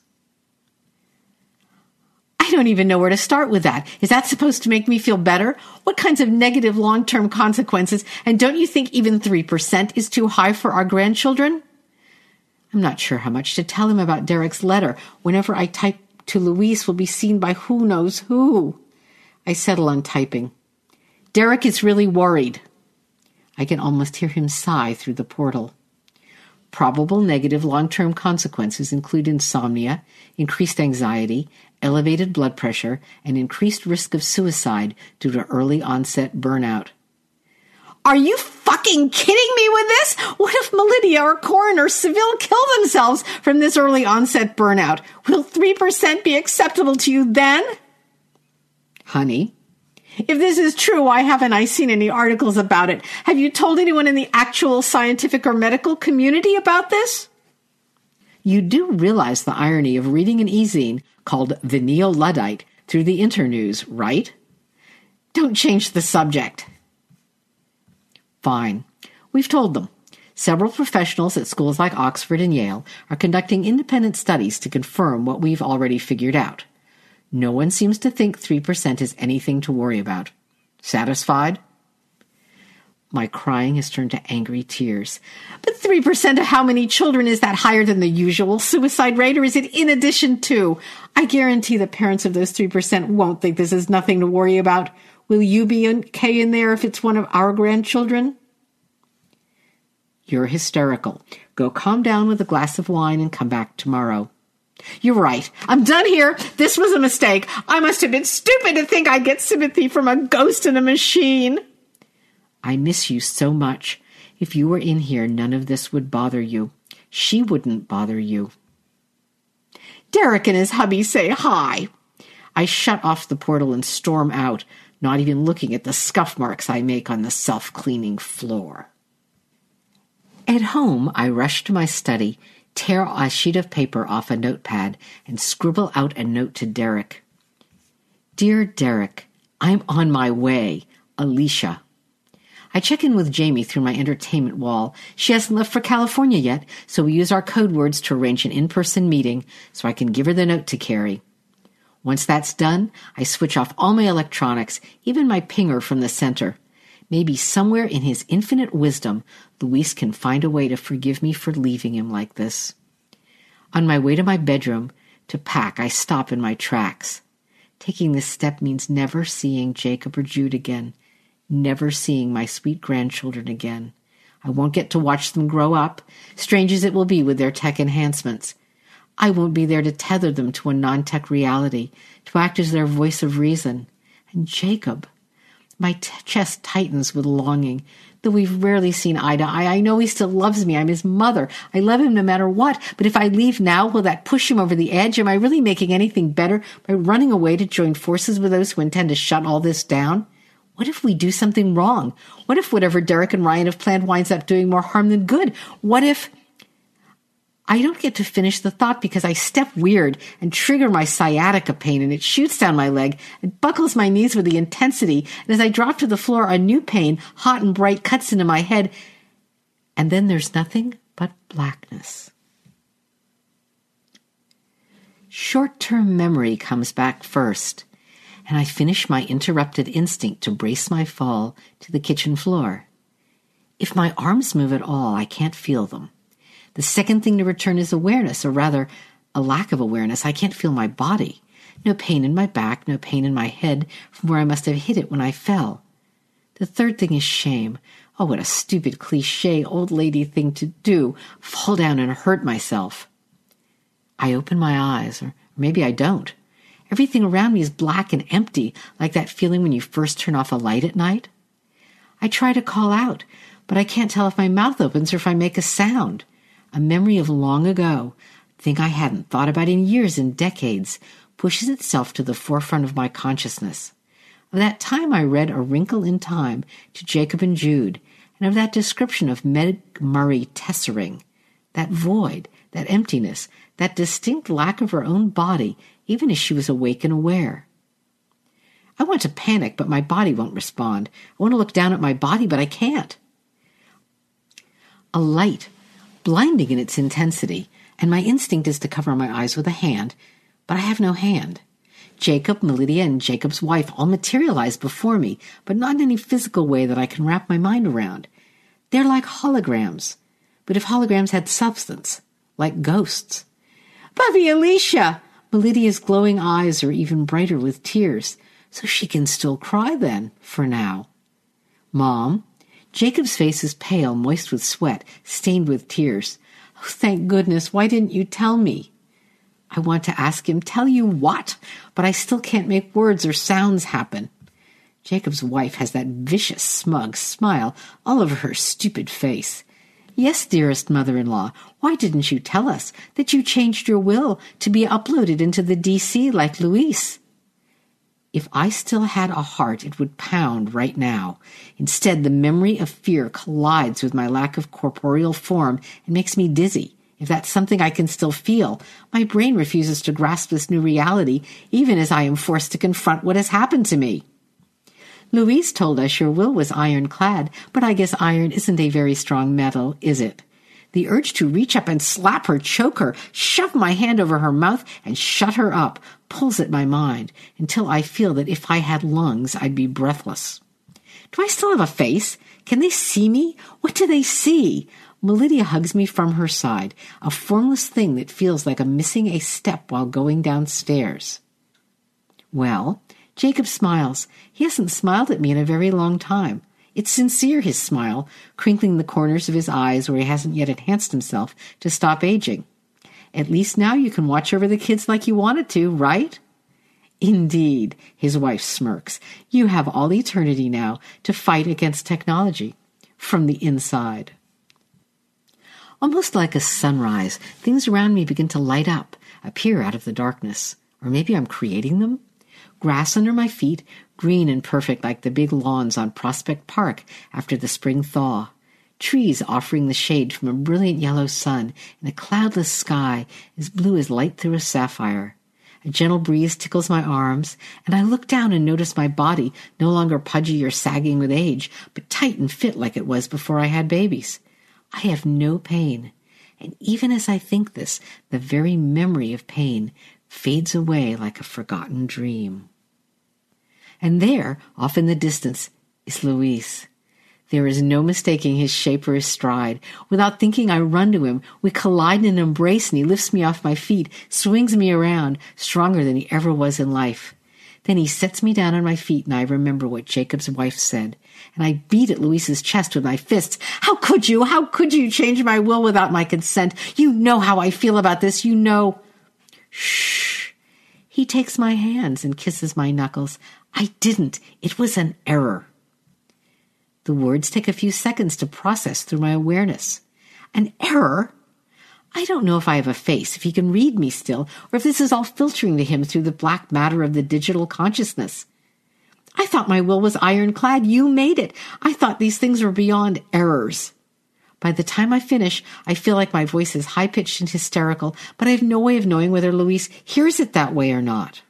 I don't even know where to start with that. Is that supposed to make me feel better? What kinds of negative long-term consequences? And don't you think even 3% is too high for our grandchildren? I'm not sure how much to tell him about Derek's letter. Whenever I type to Louise will be seen by who knows who. I settle on typing. Derek is really worried. I can almost hear him sigh through the portal. Probable negative long-term consequences include insomnia, increased anxiety, elevated blood pressure, and increased risk of suicide due to early onset burnout. Are you fucking kidding me with this? What if Melidia or Corin or Seville kill themselves from this early onset burnout? Will 3% be acceptable to you then? Honey, if this is true, why haven't I seen any articles about it? Have you told anyone in the actual scientific or medical community about this? You do realize the irony of reading an e-zine called The Neo-Luddite through the Internews, right? Don't change the subject. Fine. We've told them. Several professionals at schools like Oxford and Yale are conducting independent studies to confirm what we've already figured out. No one seems to think 3% is anything to worry about. Satisfied? My crying has turned to angry tears. But 3% of how many children is that higher than the usual suicide rate, or is it in addition to? I guarantee the parents of those 3% won't think this is nothing to worry about. Will you be okay in there if it's one of our grandchildren? You're hysterical. Go calm down with a glass of wine and come back tomorrow. You're right. I'm done here. This was a mistake. I must have been stupid to think I'd get sympathy from a ghost in a machine. I miss you so much. If you were in here, none of this would bother you. She wouldn't bother you. Derek and his hubby say hi. I shut off the portal and storm out, not even looking at the scuff marks I make on the self-cleaning floor. At home, I rush to my study, tear a sheet of paper off a notepad, and scribble out a note to Derek. Dear Derek, I'm on my way. Alicia. I check in with Jamie through my entertainment wall. She hasn't left for California yet, so we use our code words to arrange an in-person meeting so I can give her the note to carry. Once that's done, I switch off all my electronics, even my pinger from the center. Maybe somewhere in his infinite wisdom, Luis can find a way to forgive me for leaving him like this. On my way to my bedroom to pack, I stop in my tracks. Taking this step means never seeing Jacob or Jude again, never seeing my sweet grandchildren again. I won't get to watch them grow up, strange as it will be with their tech enhancements. I won't be there to tether them to a non-tech reality, to act as their voice of reason. And Jacob, my chest tightens with longing. Though we've rarely seen eye to eye, I know he still loves me. I'm his mother. I love him no matter what. But if I leave now, will that push him over the edge? Am I really making anything better by running away to join forces with those who intend to shut all this down? What if we do something wrong? What if whatever Derek and Ryan have planned winds up doing more harm than good? What if... I don't get to finish the thought because I step weird and trigger my sciatica pain, and it shoots down my leg and buckles my knees with the intensity. And as I drop to the floor, a new pain, hot and bright, cuts into my head. And then there's nothing but blackness. Short-term memory comes back first, and I finish my interrupted instinct to brace my fall to the kitchen floor. If my arms move at all, I can't feel them. The second thing to return is awareness, or rather, a lack of awareness. I can't feel my body. No pain in my back, no pain in my head from where I must have hit it when I fell. The third thing is shame. Oh, what a stupid, cliché, old lady thing to do, fall down and hurt myself. I open my eyes, or maybe I don't. Everything around me is black and empty, like that feeling when you first turn off a light at night. I try to call out, but I can't tell if my mouth opens or if I make a sound. A memory of long ago, a thing I hadn't thought about in years and decades, pushes itself to the forefront of my consciousness. Of that time I read A Wrinkle in Time to Jacob and Jude, and of that description of Meg Murray tessering, that void, that emptiness, that distinct lack of her own body, even as she was awake and aware. I want to panic, but my body won't respond. I want to look down at my body, but I can't. A light, blinding in its intensity, and my instinct is to cover my eyes with a hand, but I have no hand. Jacob, Melidia, and Jacob's wife all materialize before me, but not in any physical way that I can wrap my mind around. They're like holograms. But if holograms had substance, like ghosts. "Buffy, Alicia!" Melidia's glowing eyes are even brighter with tears, so she can still cry then, for now. "Mom?" Jacob's face is pale, moist with sweat, stained with tears. "Oh, thank goodness, why didn't you tell me?" I want to ask him, "Tell you what?" But I still can't make words or sounds happen. Jacob's wife has that vicious, smug smile all over her stupid face. "Yes, dearest mother-in-law, why didn't you tell us that you changed your will to be uploaded into the DC like Luis?" If I still had a heart, it would pound right now. Instead, the memory of fear collides with my lack of corporeal form and makes me dizzy. If that's something I can still feel, my brain refuses to grasp this new reality, even as I am forced to confront what has happened to me. Luis told us your will was ironclad, but I guess iron isn't a very strong metal, is it? The urge to reach up and slap her, choke her, shove my hand over her mouth, and shut her up pulls at my mind until I feel that if I had lungs, I'd be breathless. Do I still have a face? Can they see me? What do they see? Melidia hugs me from her side, a formless thing that feels like I'm missing a step while going downstairs. Well, Jacob smiles. He hasn't smiled at me in a very long time. It's sincere, his smile, crinkling the corners of his eyes where he hasn't yet enhanced himself to stop aging. At least now you can watch over the kids like you wanted to, right? Indeed, his wife smirks. You have all eternity now to fight against technology from the inside. Almost like a sunrise, things around me begin to light up, appear out of the darkness. Or maybe I'm creating them? Grass under my feet, green and perfect like the big lawns on Prospect Park after the spring thaw. Trees offering the shade from a brilliant yellow sun, and a cloudless sky as blue as light through a sapphire. A gentle breeze tickles my arms, and I look down and notice my body no longer pudgy or sagging with age, but tight and fit like it was before I had babies. I have no pain, and even as I think this, the very memory of pain fades away like a forgotten dream. And there, off in the distance, is Luis. There is no mistaking his shape or his stride. Without thinking, I run to him. We collide in an embrace, and he lifts me off my feet, swings me around, stronger than he ever was in life. Then he sets me down on my feet, and I remember what Jacob's wife said. And I beat at Luis's chest with my fists. How could you? How could you change my will without my consent? You know how I feel about this. You know. Shh. He takes my hands and kisses my knuckles. I didn't. It was an error. The words take a few seconds to process through my awareness. An error? I don't know if I have a face, if he can read me still, or if this is all filtering to him through the black matter of the digital consciousness. I thought my will was ironclad. You made it. I thought these things were beyond errors. By the time I finish, I feel like my voice is high-pitched and hysterical, but I have no way of knowing whether Luis hears it that way or not.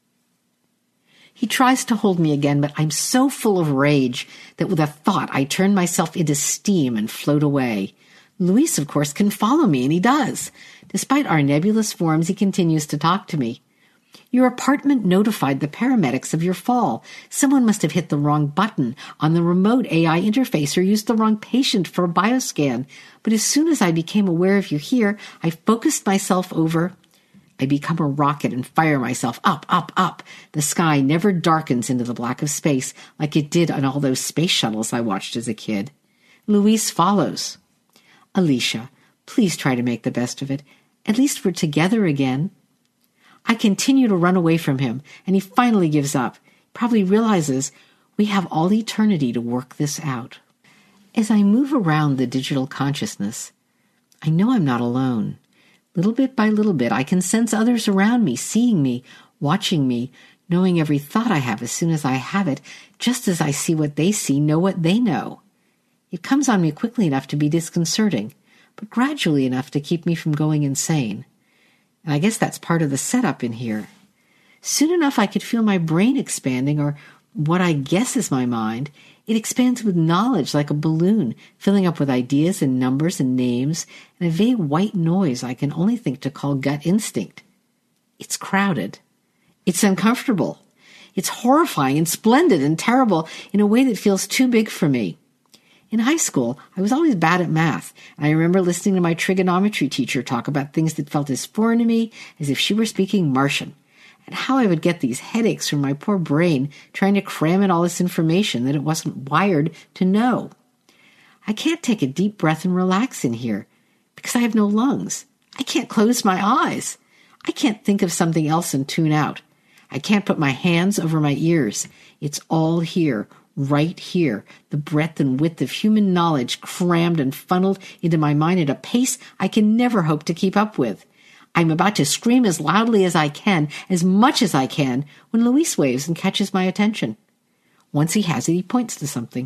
He tries to hold me again, but I'm so full of rage that with a thought I turn myself into steam and float away. Luis, of course, can follow me, and he does. Despite our nebulous forms, he continues to talk to me. Your apartment notified the paramedics of your fall. Someone must have hit the wrong button on the remote AI interface or used the wrong patient for a bioscan. But as soon as I became aware of you here, I focused myself over. I become a rocket and fire myself up, up, up. The sky never darkens into the black of space like it did on all those space shuttles I watched as a kid. Luis follows. Alicia, please try to make the best of it. At least we're together again. I continue to run away from him, and he finally gives up. Probably realizes we have all eternity to work this out. As I move around the digital consciousness, I know I'm not alone. Little bit by little bit, I can sense others around me, seeing me, watching me, knowing every thought I have as soon as I have it, just as I see what they see, know what they know. It comes on me quickly enough to be disconcerting, but gradually enough to keep me from going insane. And I guess that's part of the setup in here. Soon enough I could feel my brain expanding, or what I guess is my mind. It expands with knowledge like a balloon, filling up with ideas and numbers and names, and a vague white noise I can only think to call gut instinct. It's crowded. It's uncomfortable. It's horrifying and splendid and terrible in a way that feels too big for me. In high school, I was always bad at math, and I remember listening to my trigonometry teacher talk about things that felt as foreign to me as if she were speaking Martian, and how I would get these headaches from my poor brain trying to cram in all this information that it wasn't wired to know. I can't take a deep breath and relax in here because I have no lungs. I can't close my eyes. I can't think of something else and tune out. I can't put my hands over my ears. It's all here, right here, the breadth and width of human knowledge crammed and funneled into my mind at a pace I can never hope to keep up with. I'm about to scream as loudly as I can, as much as I can, when Luis waves and catches my attention. Once he has it, he points to something.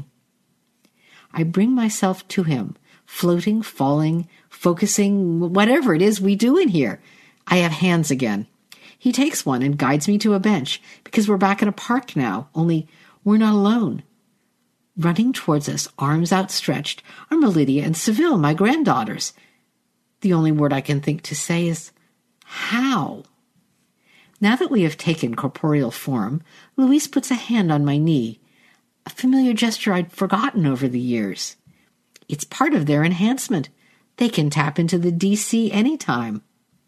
I bring myself to him, floating, falling, focusing, whatever it is we do in here. I have hands again. He takes one and guides me to a bench, because we're back in a park now, only we're not alone. Running towards us, arms outstretched, are Melidia and Seville, my granddaughters. The only word I can think to say is, how? Now that we have taken corporeal form, Luis puts a hand on my knee, a familiar gesture I'd forgotten over the years. It's part of their enhancement. They can tap into the DC anytime.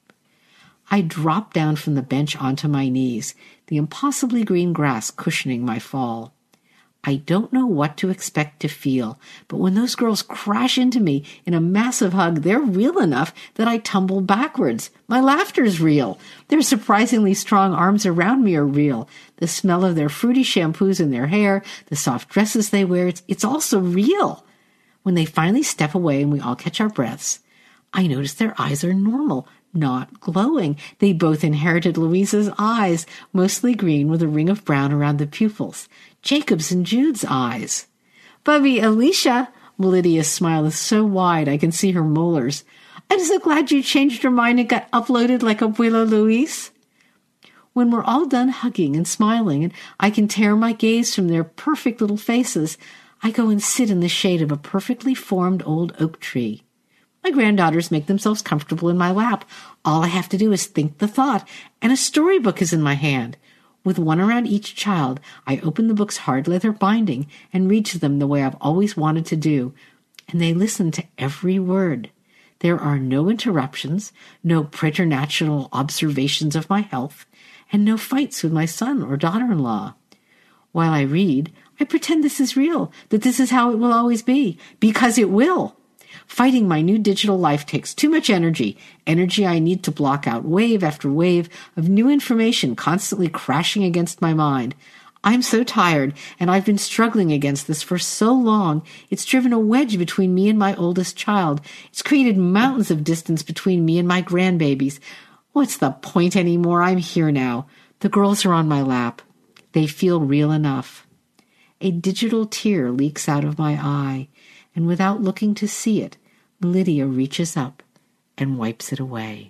I drop down from the bench onto my knees, the impossibly green grass cushioning my fall. I don't know what to expect to feel, but when those girls crash into me in a massive hug, they're real enough that I tumble backwards. My laughter's real. Their surprisingly strong arms around me are real. The smell of their fruity shampoos in their hair, the soft dresses they wear, it's also real. When they finally step away and we all catch our breaths, I notice their eyes are normal, not glowing. They both inherited Louisa's eyes, mostly green with a ring of brown around the pupils. Jacob's and Jude's eyes. Bubby, Alicia, Melidia's smile is so wide I can see her molars. I'm so glad you changed your mind and got uploaded like Abuelo Luis. When we're all done hugging and smiling and I can tear my gaze from their perfect little faces, I go and sit in the shade of a perfectly formed old oak tree. My granddaughters make themselves comfortable in my lap. All I have to do is think the thought, and a storybook is in my hand. With one around each child, I open the book's hard leather binding and read to them the way I've always wanted to do, and they listen to every word. There are no interruptions, no preternatural observations of my health, and no fights with my son or daughter-in-law. While I read, I pretend this is real, that this is how it will always be, because it will. Fighting my new digital life takes too much energy I need to block out wave after wave of new information constantly crashing against my mind. I'm so tired, and I've been struggling against this for so long, it's driven a wedge between me and my oldest child. It's created mountains of distance between me and my grandbabies. What's the point anymore? I'm here now. The girls are on my lap. They feel real enough. A digital tear leaks out of my eye, and without looking to see it, Lydia reaches up and wipes it away.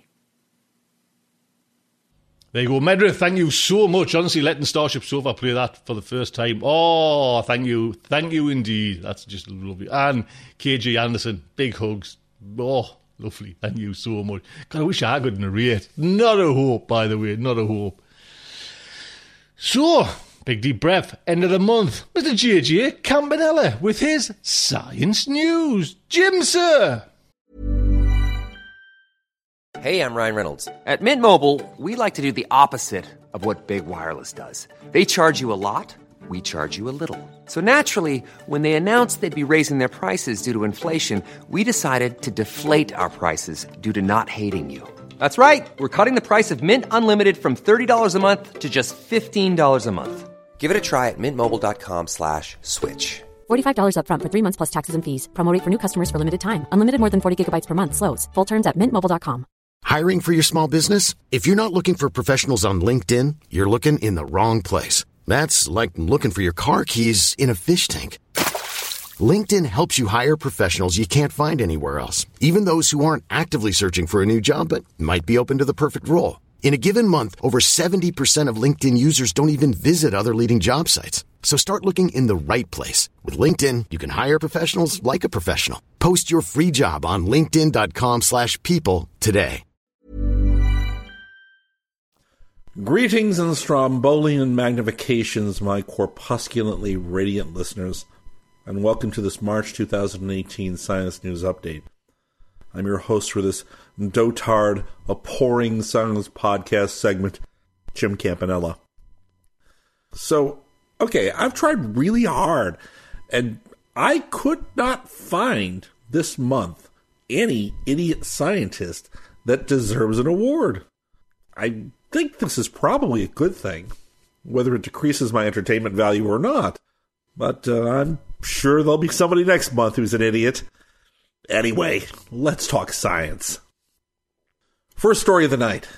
There you go, Medra. Thank you so much. Honestly, letting Starship Sofa play that for the first time. Oh, thank you. Thank you indeed. That's just lovely. And KJ Anderson, big hugs. Oh, lovely. Thank you so much. God, I wish I could narrate. Not a hope, by the way. Not a hope. So, big deep breath. End of the month. Mr. JJ Campanella with his Science News. Jim, sir. Hey, I'm Ryan Reynolds. At Mint Mobile, we like to do the opposite of what Big Wireless does. They charge you a lot, we charge you a little. So naturally, when they announced they'd be raising their prices due to inflation, we decided to deflate our prices due to not hating you. That's right. We're cutting the price of Mint Unlimited from $30 a month to just $15 a month. Give it a try at mintmobile.com/switch. $45 up front for 3 months plus taxes and fees. Promo rate for new customers for limited time. Unlimited more than 40 gigabytes per month. Slows full terms at mintmobile.com. Hiring for your small business? If you're not looking for professionals on LinkedIn, you're looking in the wrong place. That's like looking for your car keys in a fish tank. LinkedIn helps you hire professionals you can't find anywhere else, even those who aren't actively searching for a new job but might be open to the perfect role. In a given month, over 70% of LinkedIn users don't even visit other leading job sites. So start looking in the right place. With LinkedIn, you can hire professionals like a professional. Post your free job on linkedin.com/people today. Greetings and Strombolian magnifications, my corpusculantly radiant listeners. and welcome to this March 2018 Science News Update. I'm your host for this dotard, abhorring science podcast segment, Jim Campanella. So, okay, I've tried really hard, and I could not find this month any idiot scientist that deserves an award. I think this is probably a good thing, whether it decreases my entertainment value or not. But I'm sure there'll be somebody next month who's an idiot. Anyway, let's talk science. First story of the night.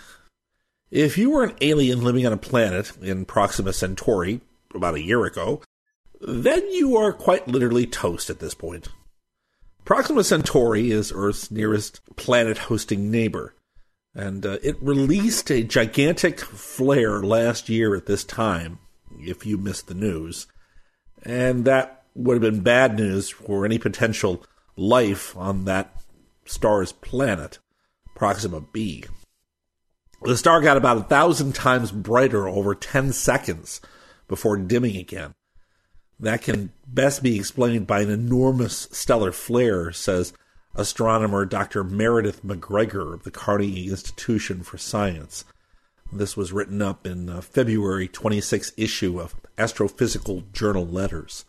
If you were an alien living on a planet in Proxima Centauri about a year ago, then you are quite literally toast at this point. Proxima Centauri is Earth's nearest planet-hosting neighbor, and it released a gigantic flare last year at this time, if you missed the news. And that would have been bad news for any potential life on that star's planet, Proxima b. The star got about 1,000 times brighter over 10 seconds before dimming again. That can best be explained by an enormous stellar flare, says astronomer Dr. Meredith McGregor of the Carnegie Institution for Science. This was written up in February 26th issue of Astrophysical Journal Letters.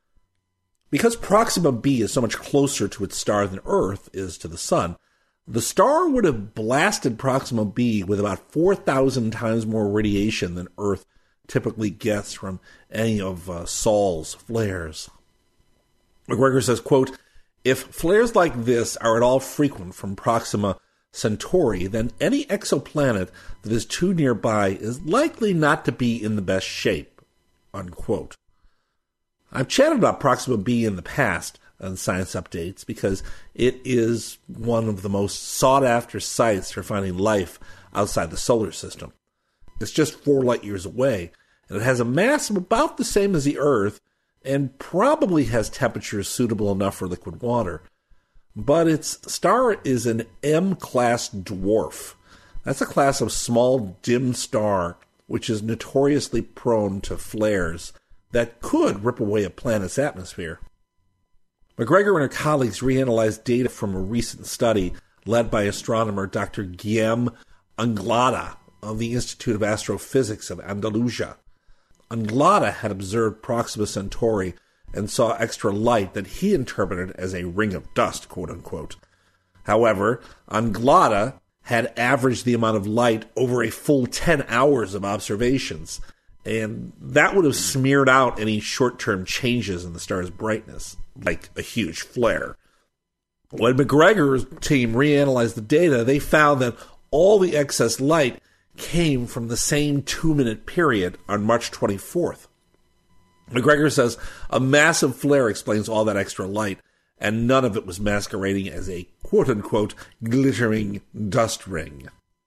Because Proxima b is so much closer to its star than Earth is to the Sun, the star would have blasted Proxima b with about 4,000 times more radiation than Earth typically gets from any of Sol's flares. McGregor says, quote, "If flares like this are at all frequent from Proxima Centauri, then any exoplanet that is too nearby is likely not to be in the best shape," unquote. I've chatted about Proxima b in the past on Science Updates because it is one of the most sought-after sites for finding life outside the solar system. It's just 4 light years away, and it has a mass of about the same as the Earth, and probably has temperatures suitable enough for liquid water. But its star is an M-class dwarf. That's a class of small, dim star, which is notoriously prone to flares that could rip away a planet's atmosphere. McGregor and her colleagues reanalyzed data from a recent study led by astronomer Dr. Guillem Anglada of the Institute of Astrophysics of Andalusia. Anglada had observed Proxima Centauri and saw extra light that he interpreted as a ring of dust, quote-unquote. However, Anglada had averaged the amount of light over a full 10 hours of observations, and that would have smeared out any short-term changes in the star's brightness, like a huge flare. When McGregor's team reanalyzed the data, they found that all the excess light came from the same 2-minute period on March 24th. McGregor says a massive flare explains all that extra light, and none of it was masquerading as a quote-unquote glittering dust ring.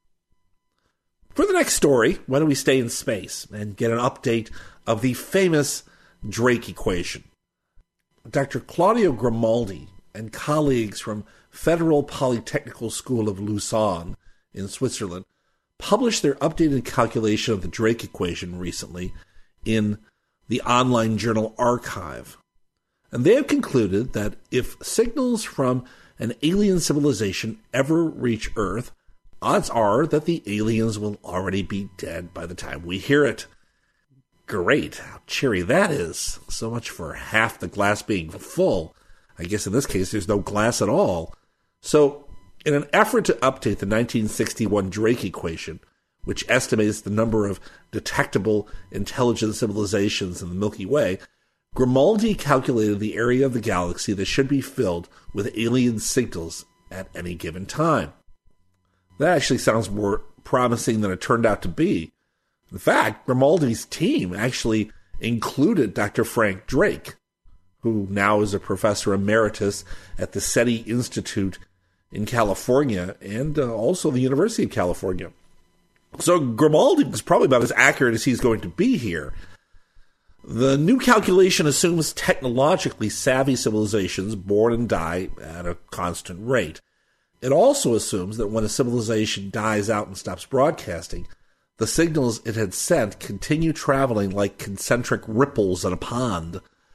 For the next story, why don't we stay in space and get an update of the famous Drake equation. Dr. Claudio Grimaldi and colleagues from Federal Polytechnical School of Lausanne in Switzerland published their updated calculation of the Drake equation recently in the online journal Archive. And they have concluded that if signals from an alien civilization ever reach Earth, odds are that the aliens will already be dead by the time we hear it. Great, how cheery that is. So much for half the glass being full. I guess in this case there's no glass at all. So, in an effort to update the 1961 Drake equation, which estimates the number of detectable intelligent civilizations in the Milky Way, Grimaldi calculated the area of the galaxy that should be filled with alien signals at any given time. That actually sounds more promising than it turned out to be. In fact, Grimaldi's team actually included Dr. Frank Drake, who now is a professor emeritus at the SETI Institute in California and also the University of California. So Grimaldi was probably about as accurate as he's going to be here. The new calculation assumes technologically savvy civilizations born and die at a constant rate. It also assumes that when a civilization dies out and stops broadcasting, the signals it had sent continue traveling like concentric ripples in a pond.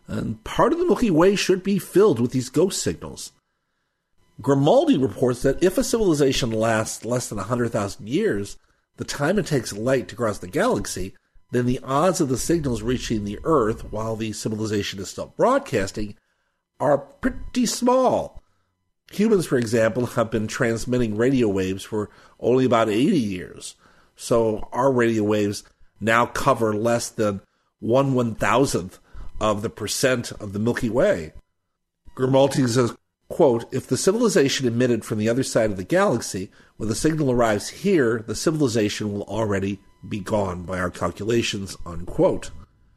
and part of the Milky Way should be filled with these ghost signals. Grimaldi reports that if a civilization lasts less than 100,000 years, the time it takes light to cross the galaxy, then the odds of the signals reaching the Earth while the civilization is still broadcasting are pretty small. Humans, for example, have been transmitting radio waves for only about 80 years, so our radio waves now cover less than 1/1000th of the percent of the Milky Way. Grimaldi says, quote, if the civilization emitted from the other side of the galaxy, when the signal arrives here, the civilization will already be gone by our calculations, unquote.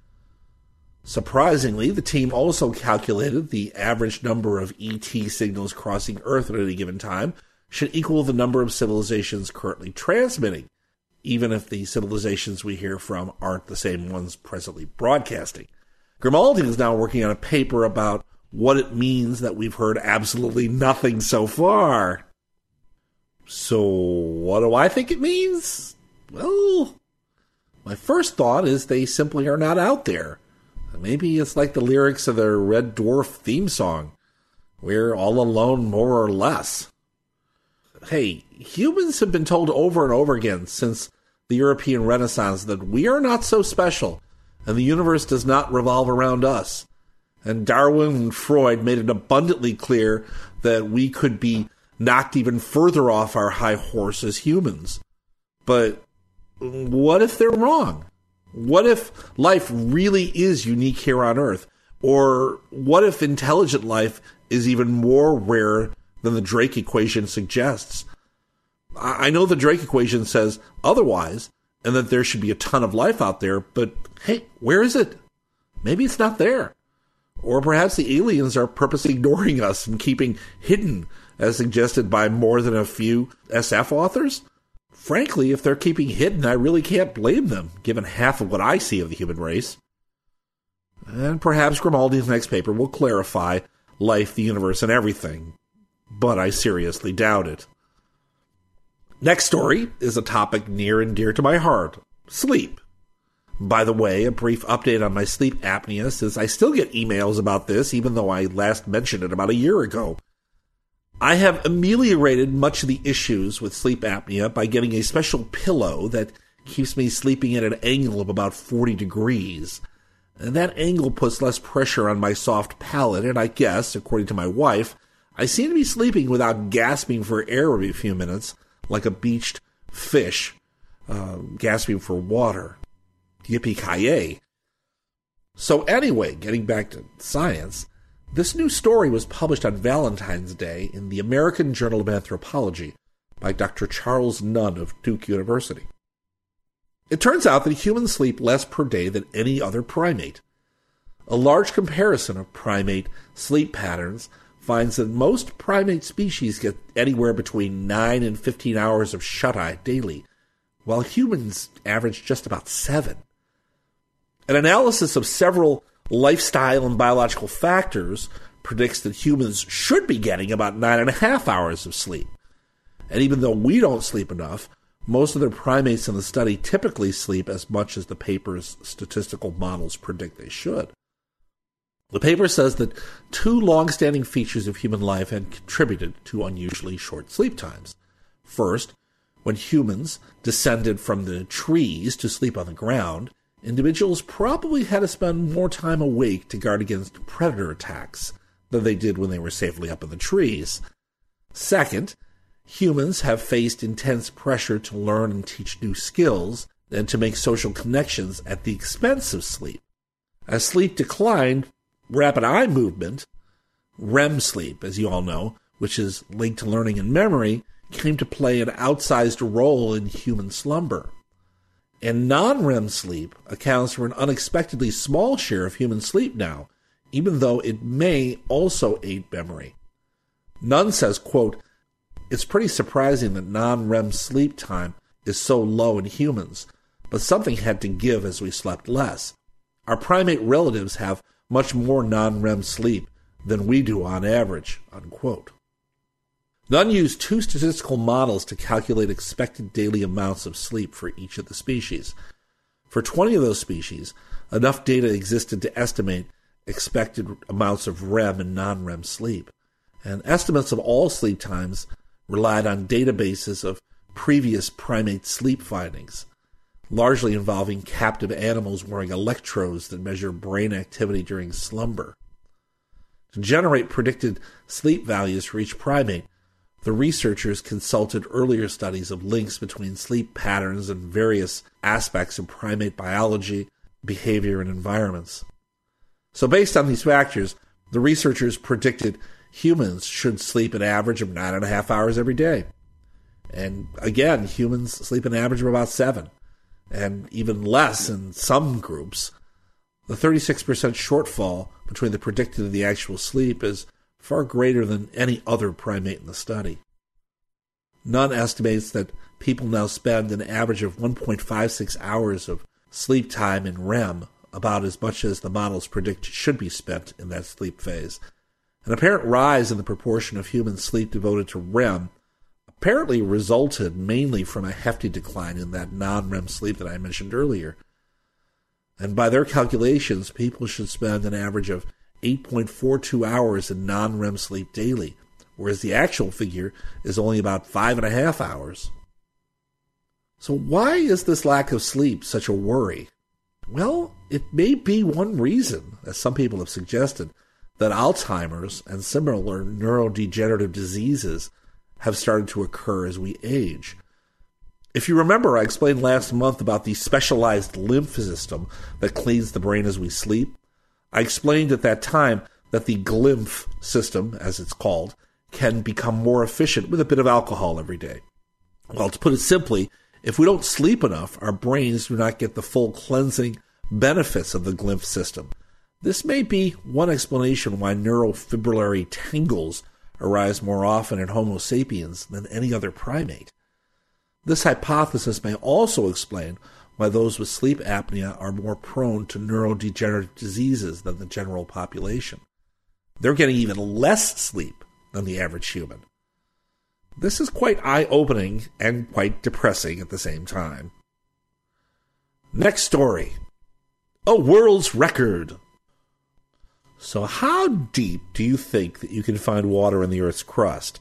Surprisingly, the team also calculated the average number of ET signals crossing Earth at any given time should equal the number of civilizations currently transmitting, even if the civilizations we hear from aren't the same ones presently broadcasting. Grimaldi is now working on a paper about what it means that we've heard absolutely nothing so far. So, what do I think it means? Well, my first thought is they simply are not out there. Maybe it's like the lyrics of the Red Dwarf theme song. We're all alone, more or less. Hey, humans have been told over and over again since the European Renaissance that we are not so special, and the universe does not revolve around us. And Darwin and Freud made it abundantly clear that we could be knocked even further off our high horse as humans. But what if they're wrong? What if life really is unique here on Earth? Or what if intelligent life is even more rare than the Drake equation suggests? I know the Drake equation says otherwise, and that there should be a ton of life out there, but hey, where is it? Maybe it's not there. Or perhaps the aliens are purposely ignoring us and keeping hidden, as suggested by more than a few SF authors. Frankly, if they're keeping hidden, I really can't blame them, given half of what I see of the human race. And perhaps Grimaldi's next paper will clarify life, the universe, and everything, but I seriously doubt it. Next story is a topic near and dear to my heart: sleep. By the way, a brief update on my sleep apnea, since I still get emails about this, even though I last mentioned it about a year ago. I have ameliorated much of the issues with sleep apnea by getting a special pillow that keeps me sleeping at an angle of about 40 degrees. And that angle puts less pressure on my soft palate, and I guess, according to my wife, I seem to be sleeping without gasping for air every few minutes, like a beached fish gasping for water. Yippee-ki-yay. So anyway, getting back to science, this new story was published on Valentine's Day in the American Journal of Anthropology by Dr. Charles Nunn of Duke University. It turns out that humans sleep less per day than any other primate. A large comparison of primate sleep patterns finds that most primate species get anywhere between 9 and 15 hours of shut-eye daily, while humans average just about 7. An analysis of several lifestyle and biological factors predicts that humans should be getting about 9.5 hours of sleep. And even though we don't sleep enough, most of the primates in the study typically sleep as much as the paper's statistical models predict they should. The paper says that 2 long-standing features of human life had contributed to unusually short sleep times. First, when humans descended from the trees to sleep on the ground, individuals probably had to spend more time awake to guard against predator attacks than they did when they were safely up in the trees. Second, humans have faced intense pressure to learn and teach new skills and to make social connections at the expense of sleep. As sleep declined, rapid eye movement, REM sleep, as you all know, which is linked to learning and memory, came to play an outsized role in human slumber. And non-REM sleep accounts for an unexpectedly small share of human sleep now, even though it may also aid memory. Nunn says, quote, it's pretty surprising that non-REM sleep time is so low in humans, but something had to give as we slept less. Our primate relatives have much more non-REM sleep than we do on average, unquote. Nunn used 2 statistical models to calculate expected daily amounts of sleep for each of the species. For 20 of those species, enough data existed to estimate expected amounts of REM and non-REM sleep. And estimates of all sleep times relied on databases of previous primate sleep findings, largely involving captive animals wearing electrodes that measure brain activity during slumber. To generate predicted sleep values for each primate, the researchers consulted earlier studies of links between sleep patterns and various aspects of primate biology, behavior, and environments. So based on these factors, the researchers predicted humans should sleep an average of 9.5 hours every day. And again, humans sleep an average of about 7, and even less in some groups. The 36% shortfall between the predicted and the actual sleep is far greater than any other primate in the study. Nunn estimates that people now spend an average of 1.56 hours of sleep time in REM, about as much as the models predict should be spent in that sleep phase. An apparent rise in the proportion of human sleep devoted to REM apparently resulted mainly from a hefty decline in that non-REM sleep that I mentioned earlier. And by their calculations, people should spend an average of 8.42 hours in non-REM sleep daily, whereas the actual figure is only about 5.5 hours. So why is this lack of sleep such a worry? Well, it may be one reason, as some people have suggested, that Alzheimer's and similar neurodegenerative diseases have started to occur as we age. If you remember, I explained last month about the specialized lymph system that cleans the brain as we sleep. I explained at that time that the glymph system, as it's called, can become more efficient with a bit of alcohol every day. Well, to put it simply, if we don't sleep enough, our brains do not get the full cleansing benefits of the glymph system. This may be one explanation why neurofibrillary tangles arise more often in Homo sapiens than any other primate. This hypothesis may also explain why those with sleep apnea are more prone to neurodegenerative diseases than the general population. They're getting even less sleep than the average human. This is quite eye-opening and quite depressing at the same time. Next story. A world's record. So how deep do you think that you can find water in the Earth's crust?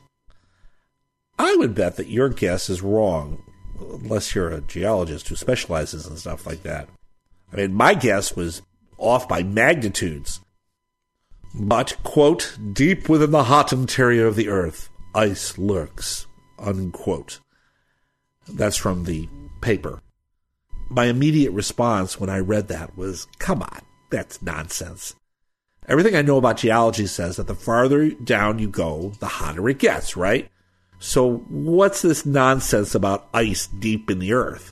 I would bet that your guess is wrong, unless you're a geologist who specializes in stuff like that. I mean, my guess was off by magnitudes. But, quote, deep within the hot interior of the Earth, ice lurks, unquote. That's from the paper. My immediate response when I read that was, come on, that's nonsense. Everything I know about geology says that the farther down you go, the hotter it gets, right? So what's this nonsense about ice deep in the Earth?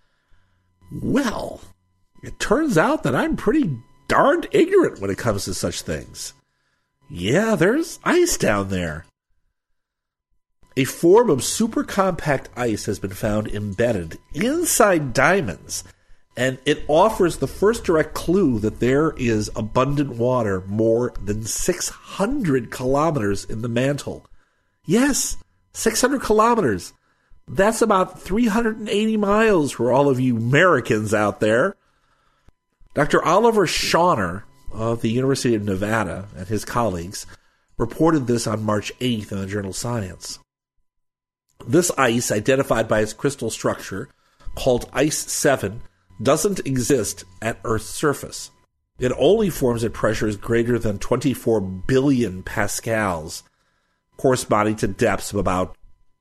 Well, it turns out that I'm pretty darned ignorant when it comes to such things. Yeah, there's ice down there. A form of super compact ice has been found embedded inside diamonds, and it offers the first direct clue that there is abundant water more than 600 kilometers in the mantle. Yes, 600 kilometers. That's about 380 miles for all of you Americans out there. Dr. Oliver Schauner of the University of Nevada and his colleagues reported this on March 8th in the journal Science. This ice, identified by its crystal structure, called Ice 7, doesn't exist at Earth's surface. It only forms at pressures greater than 24 billion pascals, corresponding to depths of about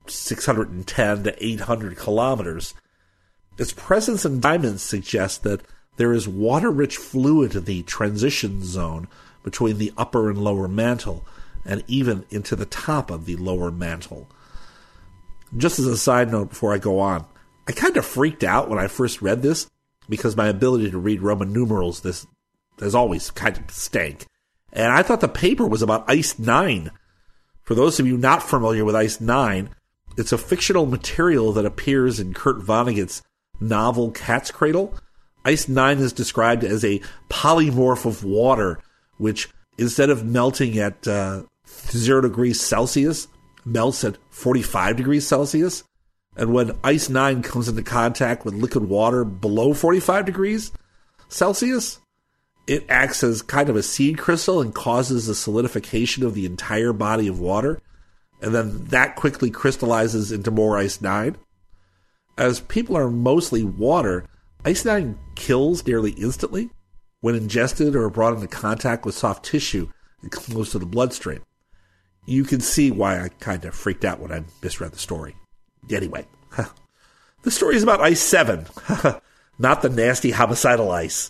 610 to 800 kilometers. Its presence in diamonds suggests that there is water-rich fluid in the transition zone between the upper and lower mantle, and even into the top of the lower mantle. Just as a side note before I go on, I kind of freaked out when I first read this, because my ability to read Roman numerals this has always kind of stank. And I thought the paper was about Ice 9. For those of you not familiar with Ice 9, it's a fictional material that appears in Kurt Vonnegut's novel Cat's Cradle. Ice 9 is described as a polymorph of water, which instead of melting at 0 degrees Celsius, melts at 45 degrees Celsius. And when Ice 9 comes into contact with liquid water below 45 degrees Celsius, It acts as kind of a seed crystal and causes the solidification of the entire body of water, and then that quickly crystallizes into more Ice-9. As people are mostly water, Ice-9 kills nearly instantly when ingested or brought into contact with soft tissue close to the bloodstream. You can see why I kind of freaked out when I misread the story. Anyway, the story is about Ice-7, not the nasty homicidal ice.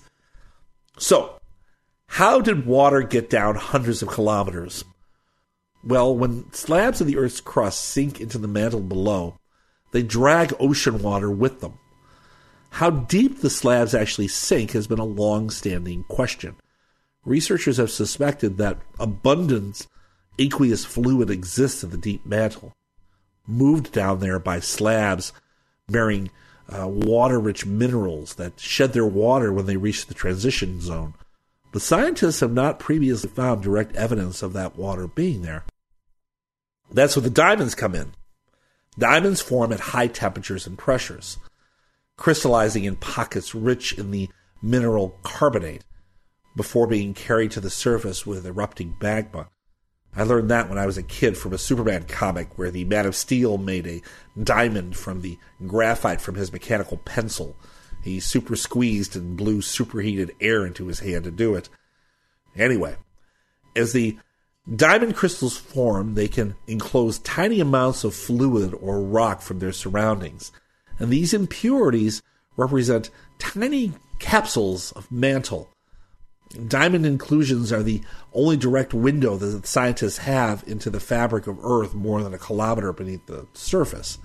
So, how did water get down hundreds of kilometers? Well, when slabs of the Earth's crust sink into the mantle below, they drag ocean water with them. How deep the slabs actually sink has been a long-standing question. Researchers have suspected that abundant aqueous fluid exists in the deep mantle, moved down there by slabs bearing water-rich minerals that shed their water when they reach the transition zone. But scientists have not previously found direct evidence of that water being there. That's where the diamonds come in. Diamonds form at high temperatures and pressures, crystallizing in pockets rich in the mineral carbonate before being carried to the surface with erupting magma. I learned that when I was a kid from a Superman comic where the Man of Steel made a diamond from the graphite from his mechanical pencil. He super squeezed and blew superheated air into his hand to do it. Anyway, as the diamond crystals form, they can enclose tiny amounts of fluid or rock from their surroundings. And these impurities represent tiny capsules of mantle. Diamond inclusions are the only direct window that scientists have into the fabric of Earth more than a kilometer beneath the surface.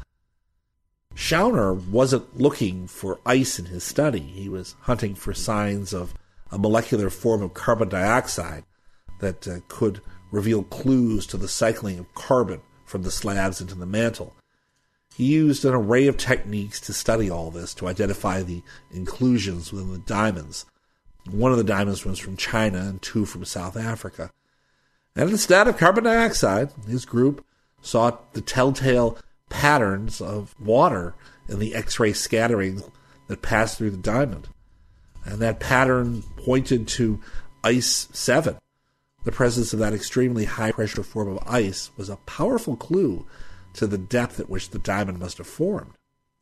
Schauner wasn't looking for ice in his study. He was hunting for signs of a molecular form of carbon dioxide that could reveal clues to the cycling of carbon from the slabs into the mantle. He used an array of techniques to study all this to identify the inclusions within the diamonds. One of the diamonds was from China and 2 from South Africa. And instead of carbon dioxide, his group sought the telltale patterns of water in the X-ray scattering that passed through the diamond. And that pattern pointed to Ice-7. The presence of that extremely high-pressure form of ice was a powerful clue to the depth at which the diamond must have formed.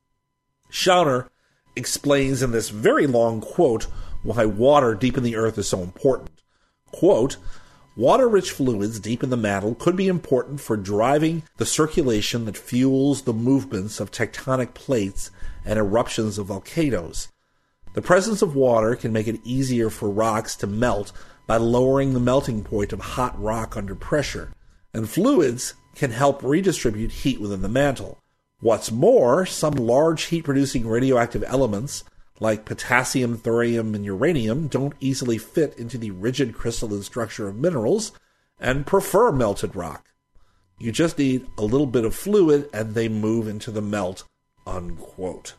Schauner explains in this very long quote why water deep in the earth is so important. Quote, water-rich fluids deep in the mantle could be important for driving the circulation that fuels the movements of tectonic plates and eruptions of volcanoes. The presence of water can make it easier for rocks to melt by lowering the melting point of hot rock under pressure, and fluids can help redistribute heat within the mantle. What's more, some large heat-producing radioactive elements like potassium, thorium, and uranium don't easily fit into the rigid crystalline structure of minerals and prefer melted rock. You just need a little bit of fluid and they move into the melt, unquote.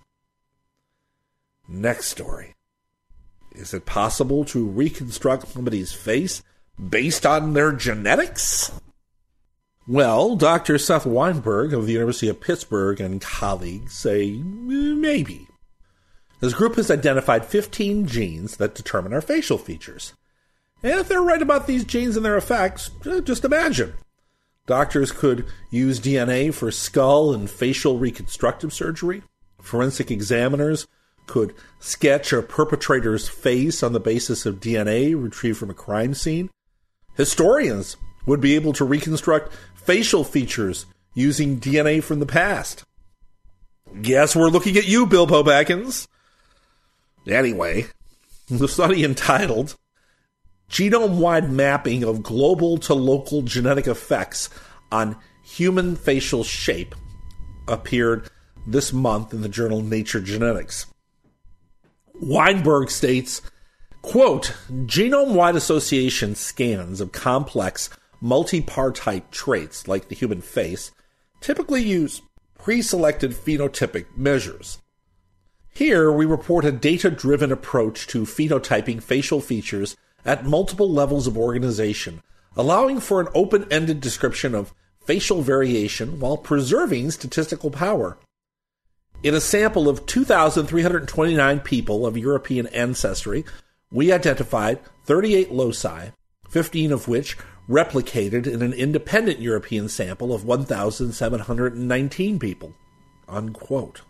Next story. Is it possible to reconstruct somebody's face based on their genetics? Well, Dr. Seth Weinberg of the University of Pittsburgh and colleagues say maybe. His group has identified 15 genes that determine our facial features. And if they're right about these genes and their effects, just imagine. Doctors could use DNA for skull and facial reconstructive surgery. Forensic examiners could sketch a perpetrator's face on the basis of DNA retrieved from a crime scene. Historians would be able to reconstruct facial features using DNA from the past. Guess we're looking at you, Bilbo Baggins. Anyway, the study entitled Genome-Wide Mapping of Global to Local Genetic Effects on Human Facial Shape appeared this month in the journal Nature Genetics. Weinberg states, quote, genome-wide association scans of complex multipartite traits like the human face typically use pre-selected phenotypic measures. Here, we report a data-driven approach to phenotyping facial features at multiple levels of organization, allowing for an open-ended description of facial variation while preserving statistical power. In a sample of 2,329 people of European ancestry, we identified 38 loci, 15 of which replicated in an independent European sample of 1,719 people, unquote.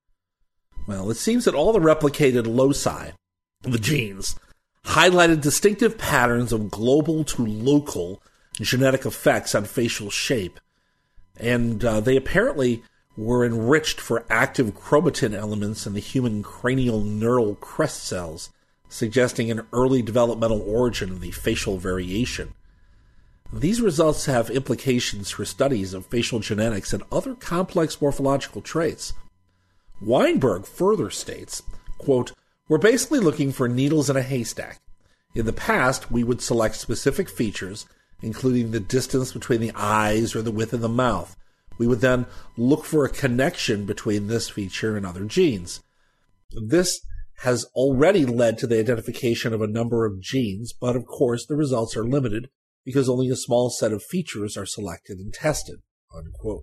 Well, it seems that all the replicated loci, the genes, highlighted distinctive patterns of global to local genetic effects on facial shape, and they apparently were enriched for active chromatin elements in the human cranial neural crest cells, suggesting an early developmental origin of the facial variation. These results have implications for studies of facial genetics and other complex morphological traits. Weinberg further states, quote, "We're basically looking for needles in a haystack. In the past, we would select specific features, including the distance between the eyes or the width of the mouth. We would then look for a connection between this feature and other genes. This has already led to the identification of a number of genes, but of course the results are limited because only a small set of features are selected and tested," unquote.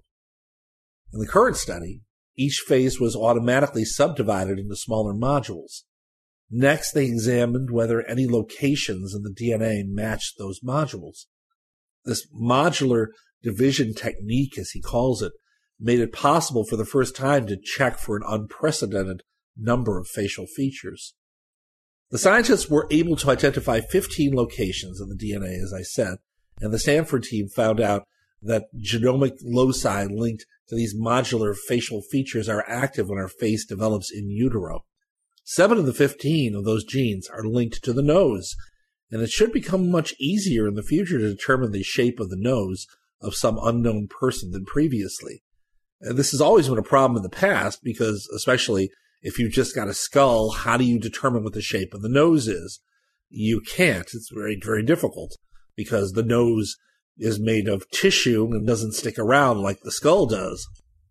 In the current study, each phase was automatically subdivided into smaller modules. Next, they examined whether any locations in the DNA matched those modules. This modular division technique, as he calls it, made it possible for the first time to check for an unprecedented number of facial features. The scientists were able to identify 15 locations in the DNA, as I said, and the Stanford team found out that genomic loci linked to these modular facial features are active when our face develops in utero. 7 of the 15 of those genes are linked to the nose, and it should become much easier in the future to determine the shape of the nose of some unknown person than previously. And this has always been a problem in the past because, especially if you've just got a skull, how do you determine what the shape of the nose is? You can't. It's very, very difficult because the nose is made of tissue and doesn't stick around like the skull does.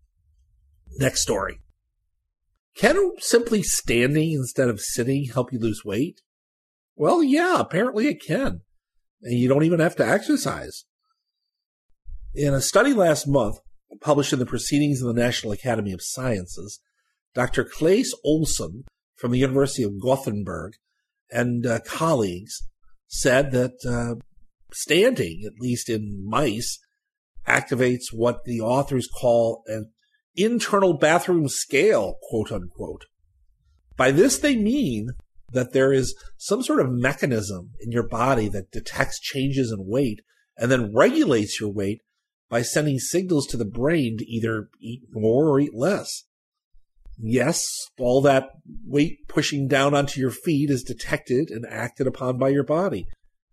Next story. Can simply standing instead of sitting help you lose weight? Well, yeah, apparently it can. And you don't even have to exercise. In a study last month, published in the Proceedings of the National Academy of Sciences, Dr. Claes Olsson from the University of Gothenburg and colleagues said that standing, at least in mice, activates what the authors call an internal bathroom scale, quote unquote. By this they mean that there is some sort of mechanism in your body that detects changes in weight and then regulates your weight by sending signals to the brain to either eat more or eat less. Yes, all that weight pushing down onto your feet is detected and acted upon by your body.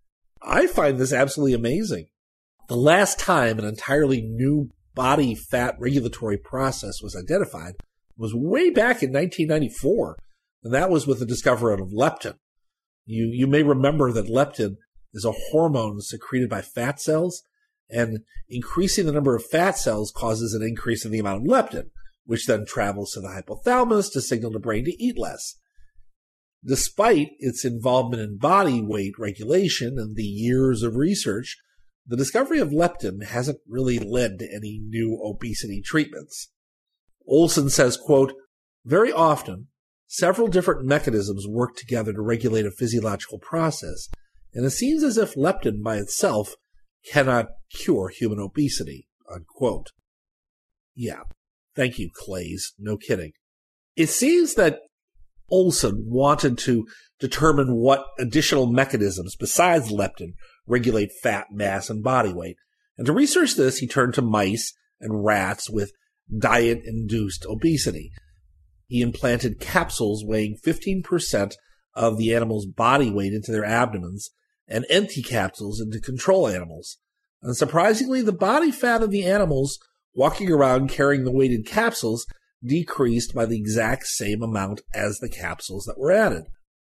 I find this absolutely amazing. The last time an entirely new body fat regulatory process was identified was way back in 1994, and that was with the discovery of leptin. You may remember that leptin is a hormone secreted by fat cells, and increasing the number of fat cells causes an increase in the amount of leptin, which then travels to the hypothalamus to signal the brain to eat less. Despite its involvement in body weight regulation and the years of research, the discovery of leptin hasn't really led to any new obesity treatments. Olson says, quote, "Very often, several different mechanisms work together to regulate a physiological process, and it seems as if leptin by itself cannot cure human obesity," unquote. Yeah, thank you, Claes. No kidding. It seems that Olson wanted to determine what additional mechanisms besides leptin regulate fat mass and body weight. And to research this, he turned to mice and rats with diet-induced obesity. He implanted capsules weighing 15% of the animal's body weight into their abdomens and empty capsules into control animals. And surprisingly, the body fat of the animals walking around carrying the weighted capsules decreased by the exact same amount as the capsules that were added.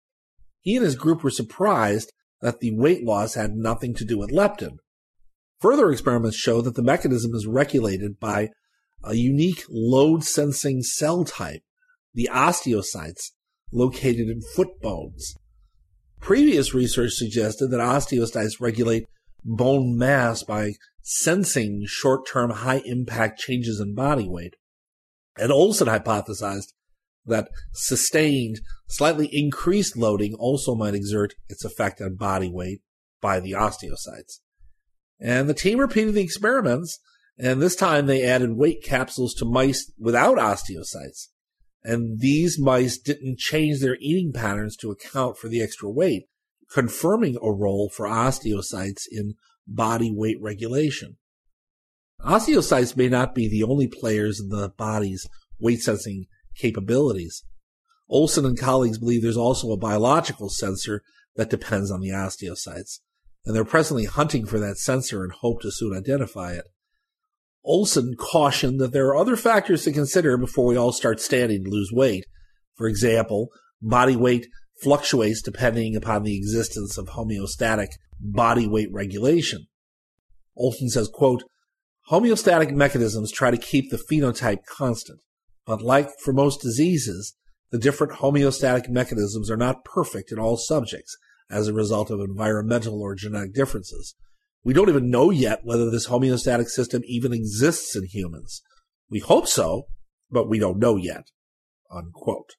He and his group were surprised that the weight loss had nothing to do with leptin. Further experiments show that the mechanism is regulated by a unique load-sensing cell type, the osteocytes, located in foot bones. Previous research suggested that osteocytes regulate bone mass by sensing short-term high-impact changes in body weight. And Olson hypothesized that sustained, slightly increased loading also might exert its effect on body weight by the osteocytes. And the team repeated the experiments, and this time they added weight capsules to mice without osteocytes. And these mice didn't change their eating patterns to account for the extra weight, confirming a role for osteocytes in body weight regulation. Osteocytes may not be the only players in the body's weight-sensing capabilities. Olson and colleagues believe there's also a biological sensor that depends on the osteocytes, and they're presently hunting for that sensor and hope to soon identify it. Olson cautioned that there are other factors to consider before we all start standing to lose weight. For example, body weight fluctuates depending upon the existence of homeostatic body weight regulation. Olson says, quote, "Homeostatic mechanisms try to keep the phenotype constant, but like for most diseases, the different homeostatic mechanisms are not perfect in all subjects as a result of environmental or genetic differences. We don't even know yet whether this homeostatic system even exists in humans. We hope so, but we don't know yet." Unquote.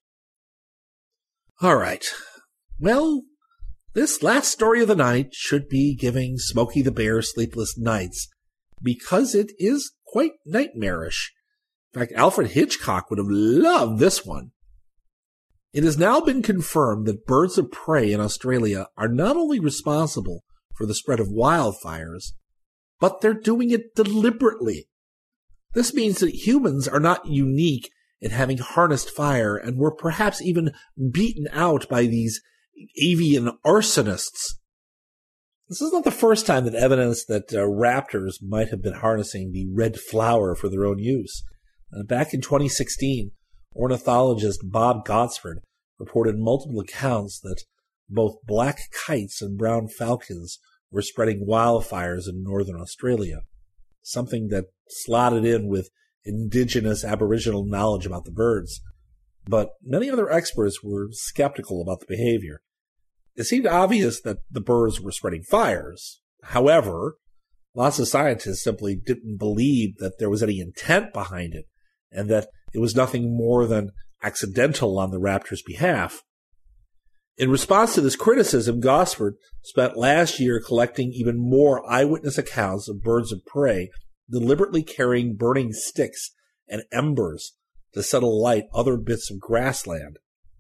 All right. Well, this last story of the night should be giving Smokey the Bear sleepless nights, because it is quite nightmarish. In fact, Alfred Hitchcock would have loved this one. It has now been confirmed that birds of prey in Australia are not only responsible for the spread of wildfires, but they're doing it deliberately. This means that humans are not unique in having harnessed fire and were perhaps even beaten out by these avian arsonists. This is not the first time that evidence that raptors might have been harnessing the red flower for their own use. Back in 2016, ornithologist Bob Gosford reported multiple accounts that both black kites and brown falcons were spreading wildfires in northern Australia, something that slotted in with indigenous Aboriginal knowledge about the birds. But many other experts were skeptical about the behavior. It seemed obvious that the birds were spreading fires. However, lots of scientists simply didn't believe that there was any intent behind it, and that it was nothing more than accidental on the raptor's behalf. In response to this criticism, Gosford spent last year collecting even more eyewitness accounts of birds of prey deliberately carrying burning sticks and embers to set alight other bits of grassland.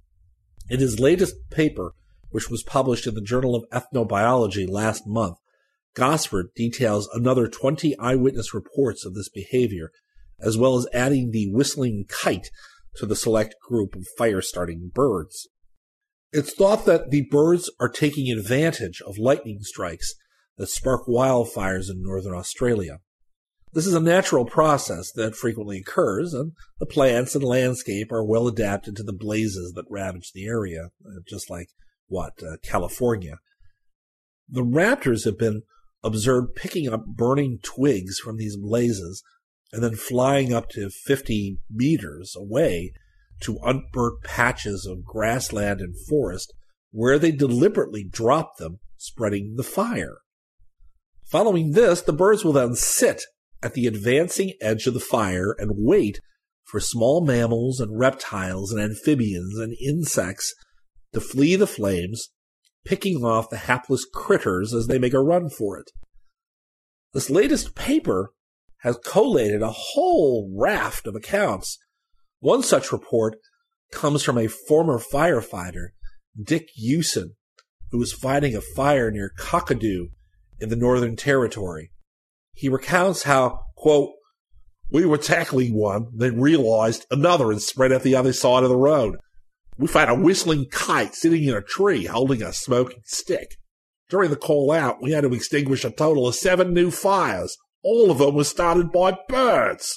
In his latest paper, which was published in the Journal of Ethnobiology last month, Gosford details another 20 eyewitness reports of this behavior, as well as adding the whistling kite to the select group of fire-starting birds. It's thought that the birds are taking advantage of lightning strikes that spark wildfires in northern Australia. This is a natural process that frequently occurs, and the plants and landscape are well adapted to the blazes that ravage the area, just like, California. The raptors have been observed picking up burning twigs from these blazes and then flying up to 50 meters away to unburnt patches of grassland and forest where they deliberately drop them, spreading the fire. Following this, the birds will then sit at the advancing edge of the fire and wait for small mammals and reptiles and amphibians and insects to flee the flames, picking off the hapless critters as they make a run for it. This latest paper has collated a whole raft of accounts. One such report comes from a former firefighter, Dick Hewson, who was fighting a fire near Kakadu in the Northern Territory. He recounts how, quote, "We were tackling one, then realized another had spread at the other side of the road. We found a whistling kite sitting in a tree holding a smoking stick. During the call out, we had to extinguish a total of 7 new fires. All of them were started by birds."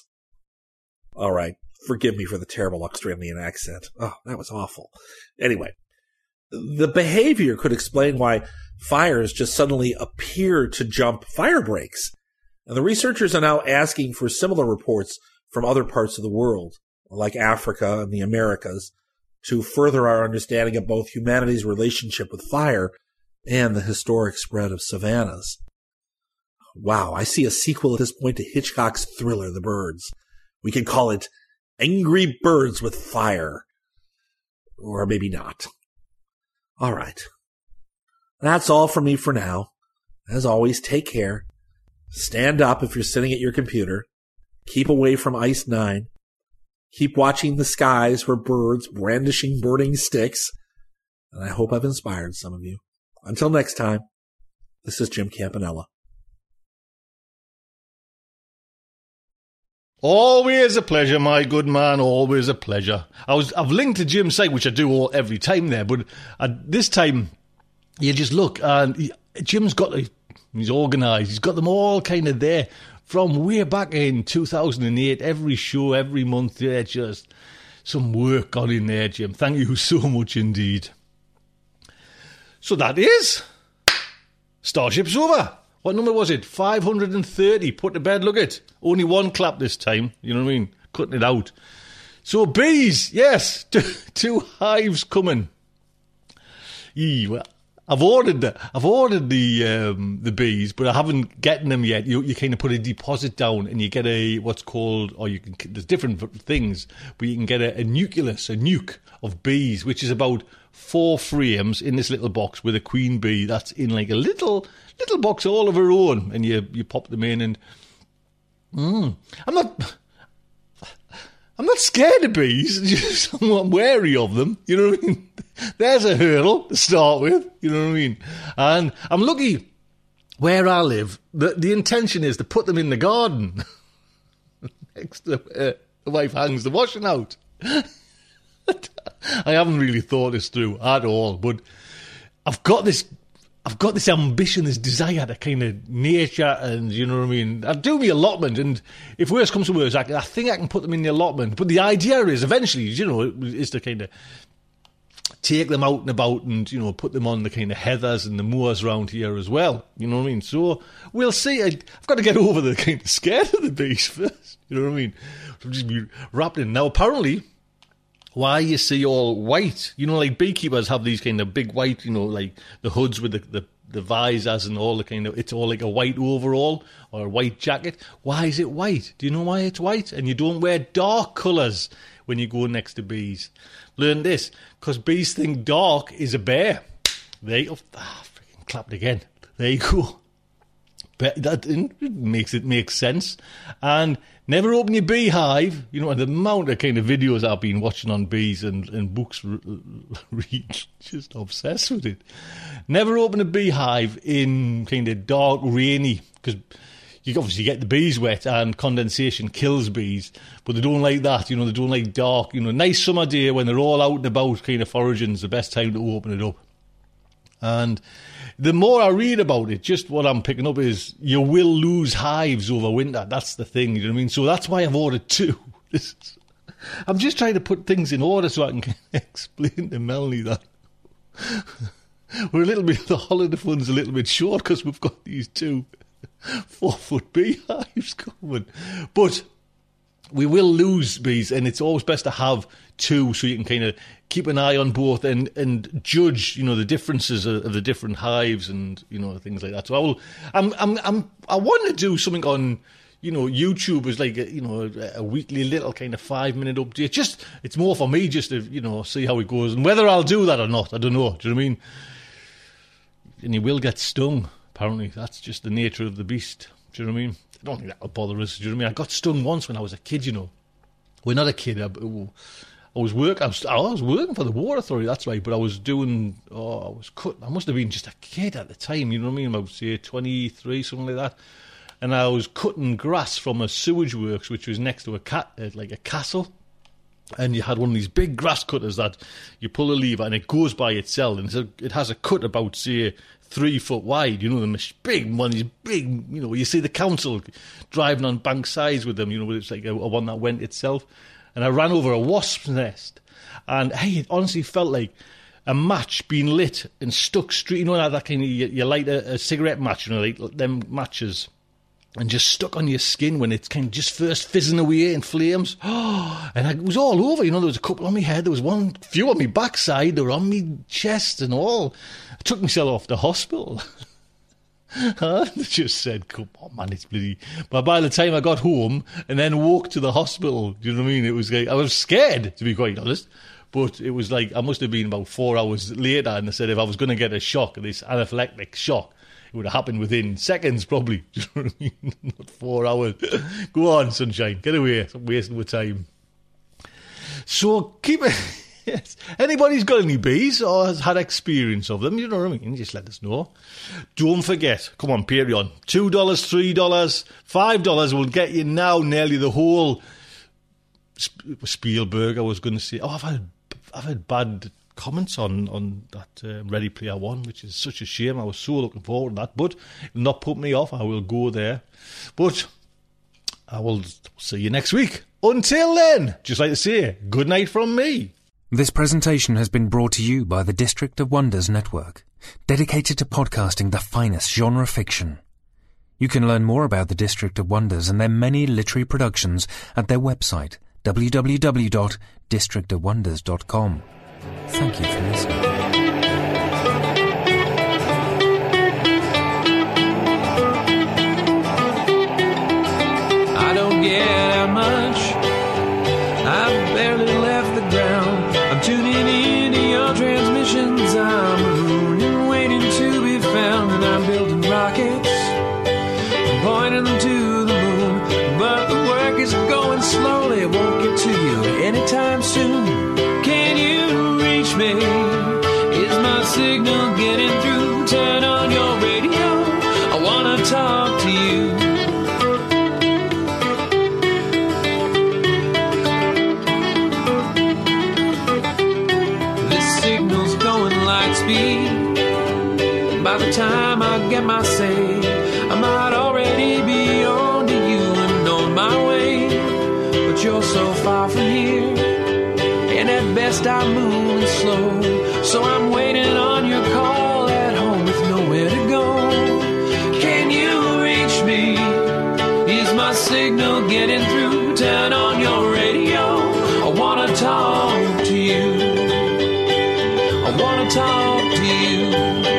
All right, forgive me for the terrible Australian accent. Oh, that was awful. Anyway, the behavior could explain why fires just suddenly appear to jump fire breaks. And the researchers are now asking for similar reports from other parts of the world, like Africa and the Americas, to further our understanding of both humanity's relationship with fire and the historic spread of savannas. Wow, I see a sequel at this point to Hitchcock's thriller, The Birds. We can call it Angry Birds with Fire. Or maybe not. All right. That's all from me for now. As always, take care. Stand up if you're sitting at your computer. Keep away from Ice 9. Keep watching the skies for birds brandishing burning sticks. And I hope I've inspired some of you. Until next time, this is Jim Campanella. Always a pleasure, my good man. Always a pleasure. I've linked to Jim's site, which I do every time there, but this time you just look and Jim's he's organised. He's got them all kind of there from way back in 2008. Every show, every month, there, just some work gone in there, Jim. Thank you so much indeed. So that is Starship's over. What number was it? 530. Put to bed, look it. Only one clap this time. You know what I mean? Cutting it out. So bees, yes. Two hives coming. Well, I've ordered the bees, but I haven't gotten them yet. You kind of put a deposit down and you get what's called, there's different things, but you can get a nucleus, a nuke of bees, which is about 4 frames in this little box with a queen bee that's in like a little box all of her own, and you pop them in, and I'm not scared of bees, just I'm wary of them, you know what I mean? There's a hurdle to start with, you know what I mean? And I'm lucky where I live, the intention is to put them in the garden next to the wife hangs the washing out. I haven't really thought this through at all, but I've got this ambition, this desire to kind of nature, and you know what I mean. I do my allotment, and if worse comes to worse, I think I can put them in the allotment. But the idea is eventually, is to kind of take them out and about, and put them on the kind of heathers and the moors around here as well. You know what I mean. So we'll see. I've got to get over the kind of scared of the bees first. You know what I mean. So just be wrapped in. Now apparently, why you see all white, like beekeepers have these kind of big white, like the hoods with the visors and all the kind of, it's all like a white overall or a white jacket. Why is it white? Do you know why it's white? And you don't wear dark colours when you go next to bees. Learn this, because bees think dark is a bear. Freaking clapped again. There you go. But that makes sense. And never open your beehive. The amount of kind of videos I've been watching on bees and books read, just obsessed with it. Never open a beehive in kind of dark, rainy, because you obviously get the bees wet and condensation kills bees, but they don't like that. They don't like dark. Nice summer day when they're all out and about kind of foraging is the best time to open it up. And the more I read about it, just what I'm picking up is you will lose hives over winter. That's the thing, you know what I mean? So that's why I've ordered 2. I'm just trying to put things in order so I can explain to Melanie that we're a little bit, the holiday fund's a little bit short because we've got these 2 4-foot beehives coming. But we will lose bees, and it's always best to have 2 so you can kind of keep an eye on both and judge, the differences of the different hives and, things like that. So I want to do something on, YouTube as like, a weekly little kind of 5-minute update. Just, it's more for me just to, see how it goes. And whether I'll do that or not, I don't know. Do you know what I mean? And you will get stung, apparently. That's just the nature of the beast. Do you know what I mean? I don't think that'll bother us. Do you know what I mean? I got stung once when I was a kid, Well, not a kid. I was working for the Water Authority, that's right, but I was doing, I was cut. I must have been just a kid at the time, you know what I mean? I was, say, 23, something like that. And I was cutting grass from a sewage works, which was next to a castle. And you had one of these big grass cutters that you pull a lever and it goes by itself. And it has a cut about, say, 3 foot wide, the big one, these big, you see the council driving on bank sides with them, it's like a one that went itself. And I ran over a wasp's nest. And, hey, it honestly felt like a match being lit and stuck straight, that kind of, you light a cigarette match, like them matches, and just stuck on your skin when it's kind of just first fizzing away in flames. And it was all over, there was a couple on my head, there was few on my backside, they were on my chest and all. I took myself off to hospital. They just said, come on, man, it's bloody... But by the time I got home and then walked to the hospital, do you know what I mean? It was like, I was scared, to be quite honest. But it was like, I must have been about 4 hours later, and they said if I was going to get a shock, this anaphylactic shock, it would have happened within seconds, probably. Do you know what I mean? Not 4 hours. Go on, sunshine. Get away. Stop wasting my time. So keep it. Yes. Anybody's got any bees or has had experience of them, you know what I mean? Just let us know. Don't forget. Come on, Patreon. $2, $3, $5 will get you now nearly the whole Spielberg, I was going to say. Oh, I've had bad comments on that Ready Player One, which is such a shame. I was so looking forward to that, but it'll not put me off. I will go there. But I will see you next week. Until then, just like to say, good night from me. This presentation has been brought to you by the District of Wonders Network, dedicated to podcasting the finest genre fiction. You can learn more about the District of Wonders and their many literary productions at their website, www.districtofwonders.com. Thank you for listening. I don't get out much. I've barely left the ground. I'm tuning into your transmissions. I'm marooned and waiting to be found. And I'm building rockets, pointing them to the moon. But the work is going slowly. It won't get to you anytime soon. Can you reach me? Is my signal getting through? Turn on your radio. I want to talk to you. By the time I get my say, I might already be on to you and on my way. But you're so far from here, and at best I'm moving slow. So I'm waiting on your call at home with nowhere to go. Can you reach me? Is my signal getting through? Turn on your radio. I want to talk to you. I want to talk to you.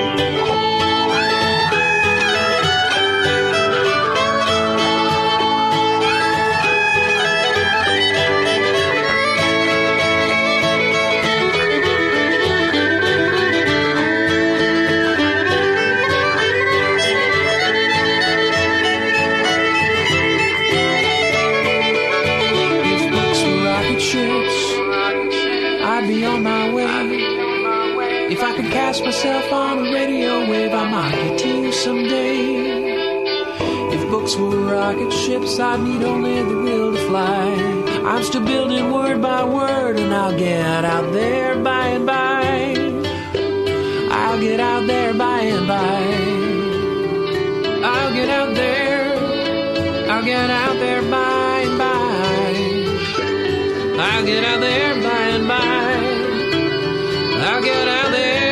If I could cast myself on a radio wave, I might get to you someday. If books were rocket ships, I'd need only the will to fly. I'm still building word by word, and I'll get out there by and by. I'll get out there by and by. I'll get out there. I'll get out there by and by. I'll get out there by and by. I'll get out there.